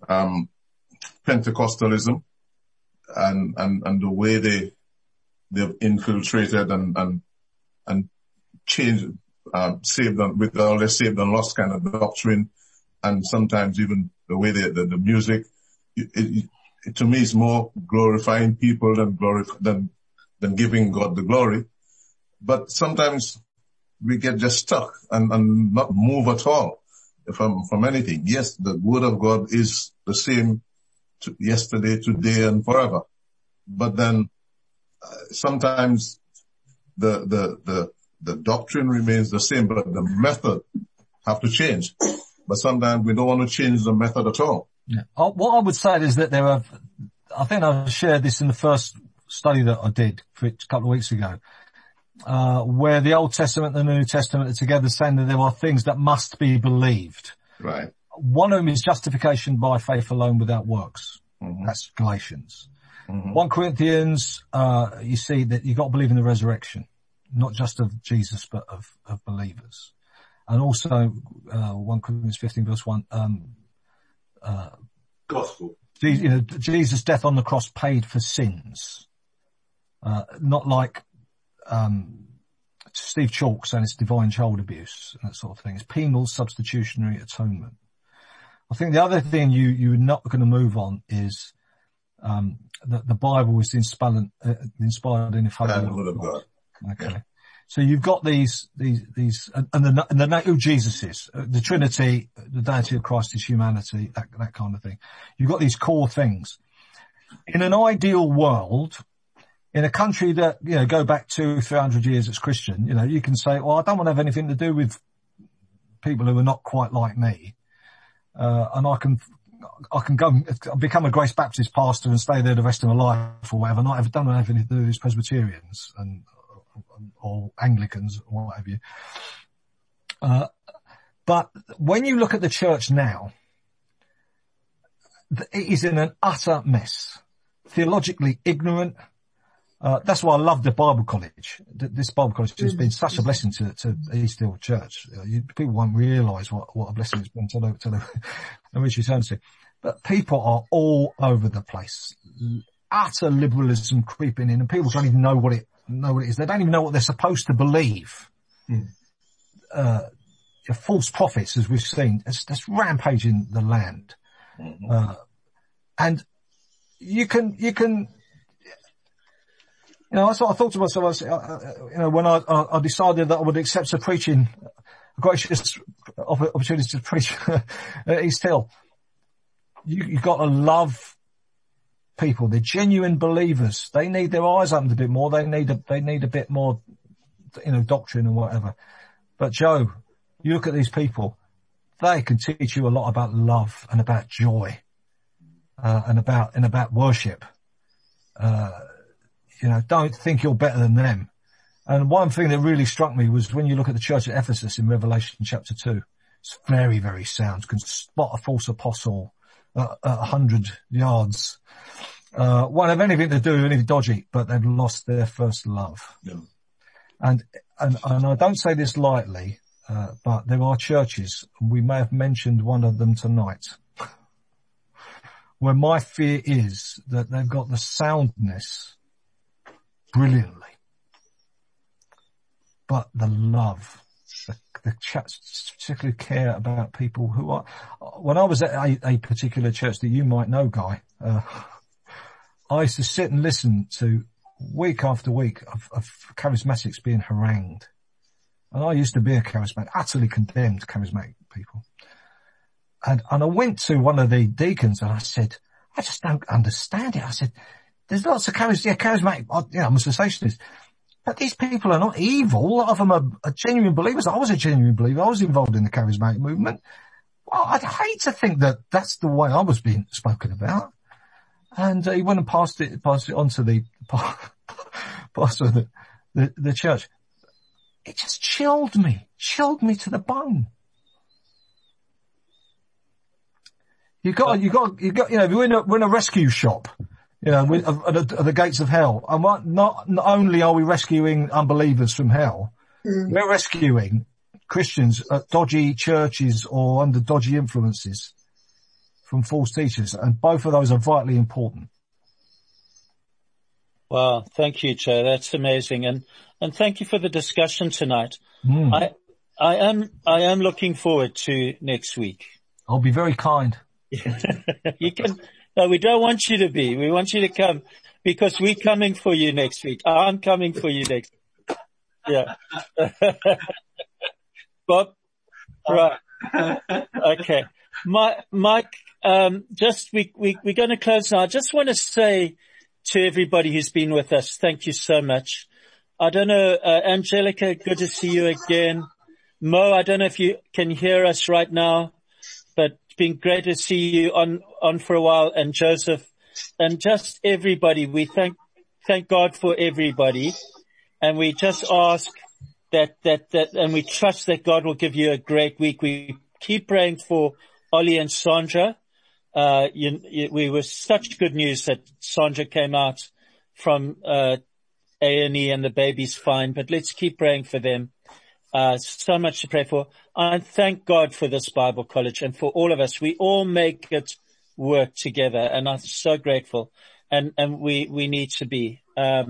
Pentecostalism and the way they've infiltrated and changed, saved and with all their saved and lost kind of doctrine, and sometimes even the way the music, it to me is more glorifying people than giving God the glory. But sometimes we get just stuck and not move at all from anything. Yes, the word of God is the same yesterday, today, and forever. But then sometimes the doctrine remains the same, but the method have to change. But sometimes we don't want to change the method at all. Yeah. What I would say is that I think I shared this in the first study that I did a couple of weeks ago, where the Old Testament and the New Testament are together, saying that there are things that must be believed. Right. One of them is justification by faith alone without works. Mm-hmm. That's Galatians. Mm-hmm. 1 Corinthians, you see that you've got to believe in the resurrection, not just of Jesus, but of believers. And also, 1 Corinthians 15 verse 1, gospel. Jesus' death on the cross paid for sins. Not like, Steve Chalk saying it's divine child abuse and that sort of thing. It's penal substitutionary atonement. I think the other thing you're not going to move on is, that the Bible is inspired in the word of God. Okay. Yeah. So you've got these, and the who Jesus is, the Trinity, the deity of Christ is humanity, that kind of thing. You've got these core things. In an ideal world, in a country that, go back 200-300 years as Christian, you can say, well, I don't want to have anything to do with people who are not quite like me. And I can go and become a Grace Baptist pastor and stay there the rest of my life or whatever. I don't have anything to do with Presbyterians or Anglicans or what have you. But when you look at the church now, it is in an utter mess. Theologically ignorant. That's why I love the Bible College. This Bible College has been such a blessing to East Hill Church. People won't realise what a blessing it's been to which you turn to. But people are all over the place. Utter liberalism creeping in, and people don't even know what it is. They don't even know what they're supposed to believe. False prophets, as we've seen, that's rampaging the land. And you can, that's what I thought to myself. When I decided that I would accept a preaching, a gracious opportunity to preach at East Hill, you've got to love people. They're genuine believers. They need their eyes opened a bit more. They need a bit more, doctrine and whatever. But Joe, you look at these people, they can teach you a lot about love and about joy, and about worship. Don't think you're better than them. And one thing that really struck me was when you look at the church at Ephesus in Revelation chapter 2, it's very, very sound, can spot a false apostle at 100 yards. Won't have anything to do with anything dodgy, but they've lost their first love. Yeah. And I don't say this lightly, but there are churches, we may have mentioned one of them tonight, where my fear is that they've got the soundness brilliantly, but the love, the church particularly care about people who are, when I was at a particular church that you might know, Guy, I used to sit and listen to week after week of charismatics being harangued. And I used to be a charismatic, utterly condemned charismatic people. And I went to one of the deacons and I said, I just don't understand it. I said, there's lots of charismatic, I'm a cessationist, but these people are not evil. A lot of them are genuine believers. I was a genuine believer. I was involved in the charismatic movement. Well, I'd hate to think that that's the way I was being spoken about. And he went and passed it on to the pastor of the church. It just chilled me to the bone. You got, we're in a rescue shop, at the gates of hell. And not only are we rescuing unbelievers from hell, we're rescuing Christians at dodgy churches or under dodgy influences from false teachers. And both of those are vitally important. Wow. Thank you, Joe. That's amazing. And thank you for the discussion tonight. I am looking forward to next week. I'll be very kind. You can, no, we don't want you to be. We want you to come because we're coming for you next week. I'm coming for you next week. Yeah. Bob? Right. Okay. Mike, we're going to close now. I just want to say to everybody who's been with us, thank you so much. I don't know, Angelica, good to see you again. Mo, I don't know if you can hear us right now, but it's been great to see you on for a while, and Joseph, and just everybody. We thank God for everybody, and we just ask that, and we trust that God will give you a great week. We keep praying for Ollie and Sandra. We were such good news that Sandra came out from, A&E and the baby's fine, but let's keep praying for them. So much to pray for. I thank God for this Bible college and for all of us. We all make it work together, and I'm so grateful. And we need to be.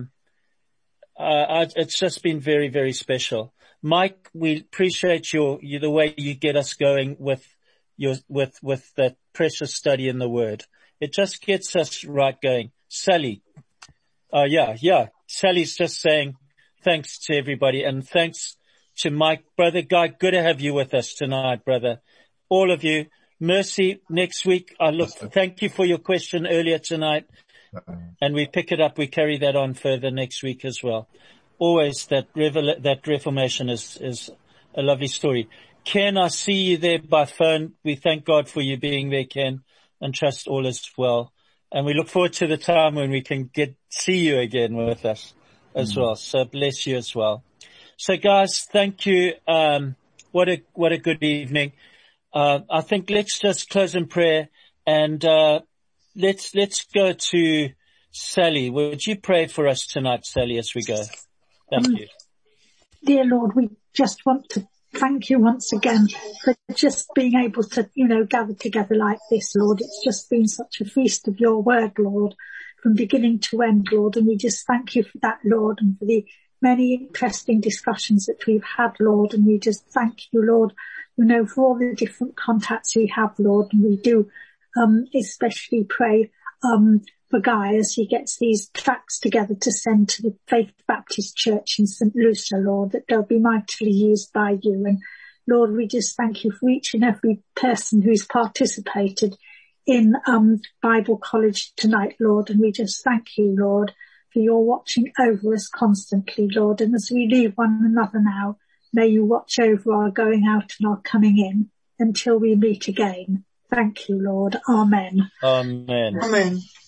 It's just been very, very special. Mike, we appreciate the way you get us going with that precious study in the Word. It just gets us right going. Sally. Yeah. Sally's just saying thanks to everybody, and thanks to Mike. Brother Guy, good to have you with us tonight, brother. All of you. Mercy, next week. Thank you for your question earlier tonight. And we pick it up. We carry that on further next week as well. Always that Reformation is a lovely story. Ken, I see you there by phone. We thank God for you being there, Ken, and trust all is well. And we look forward to the time when we can see you again with us as well. So bless you as well. So guys, thank you. What a good evening. I think let's just close in prayer, and let's go to Sally. Would you pray for us tonight, Sally, as we go? Thank you. Dear Lord, we just want to thank you once again for just being able to, gather together like this, Lord. It's just been such a feast of your word, Lord, from beginning to end, Lord. And we just thank you for that, Lord, and for the many interesting discussions that we've had, Lord. And we just thank you, Lord, for all the different contacts we have, Lord. And we do, especially pray, for Guy as he gets these tracts together to send to the Faith Baptist Church in St. Lucia, Lord, that they'll be mightily used by you. And Lord, we just thank you for each and every person who's participated in Bible College tonight, Lord. And we just thank you, Lord, for your watching over us constantly, Lord. And as we leave one another now, may you watch over our going out and our coming in until we meet again. Thank you, Lord. Amen. Amen. Amen.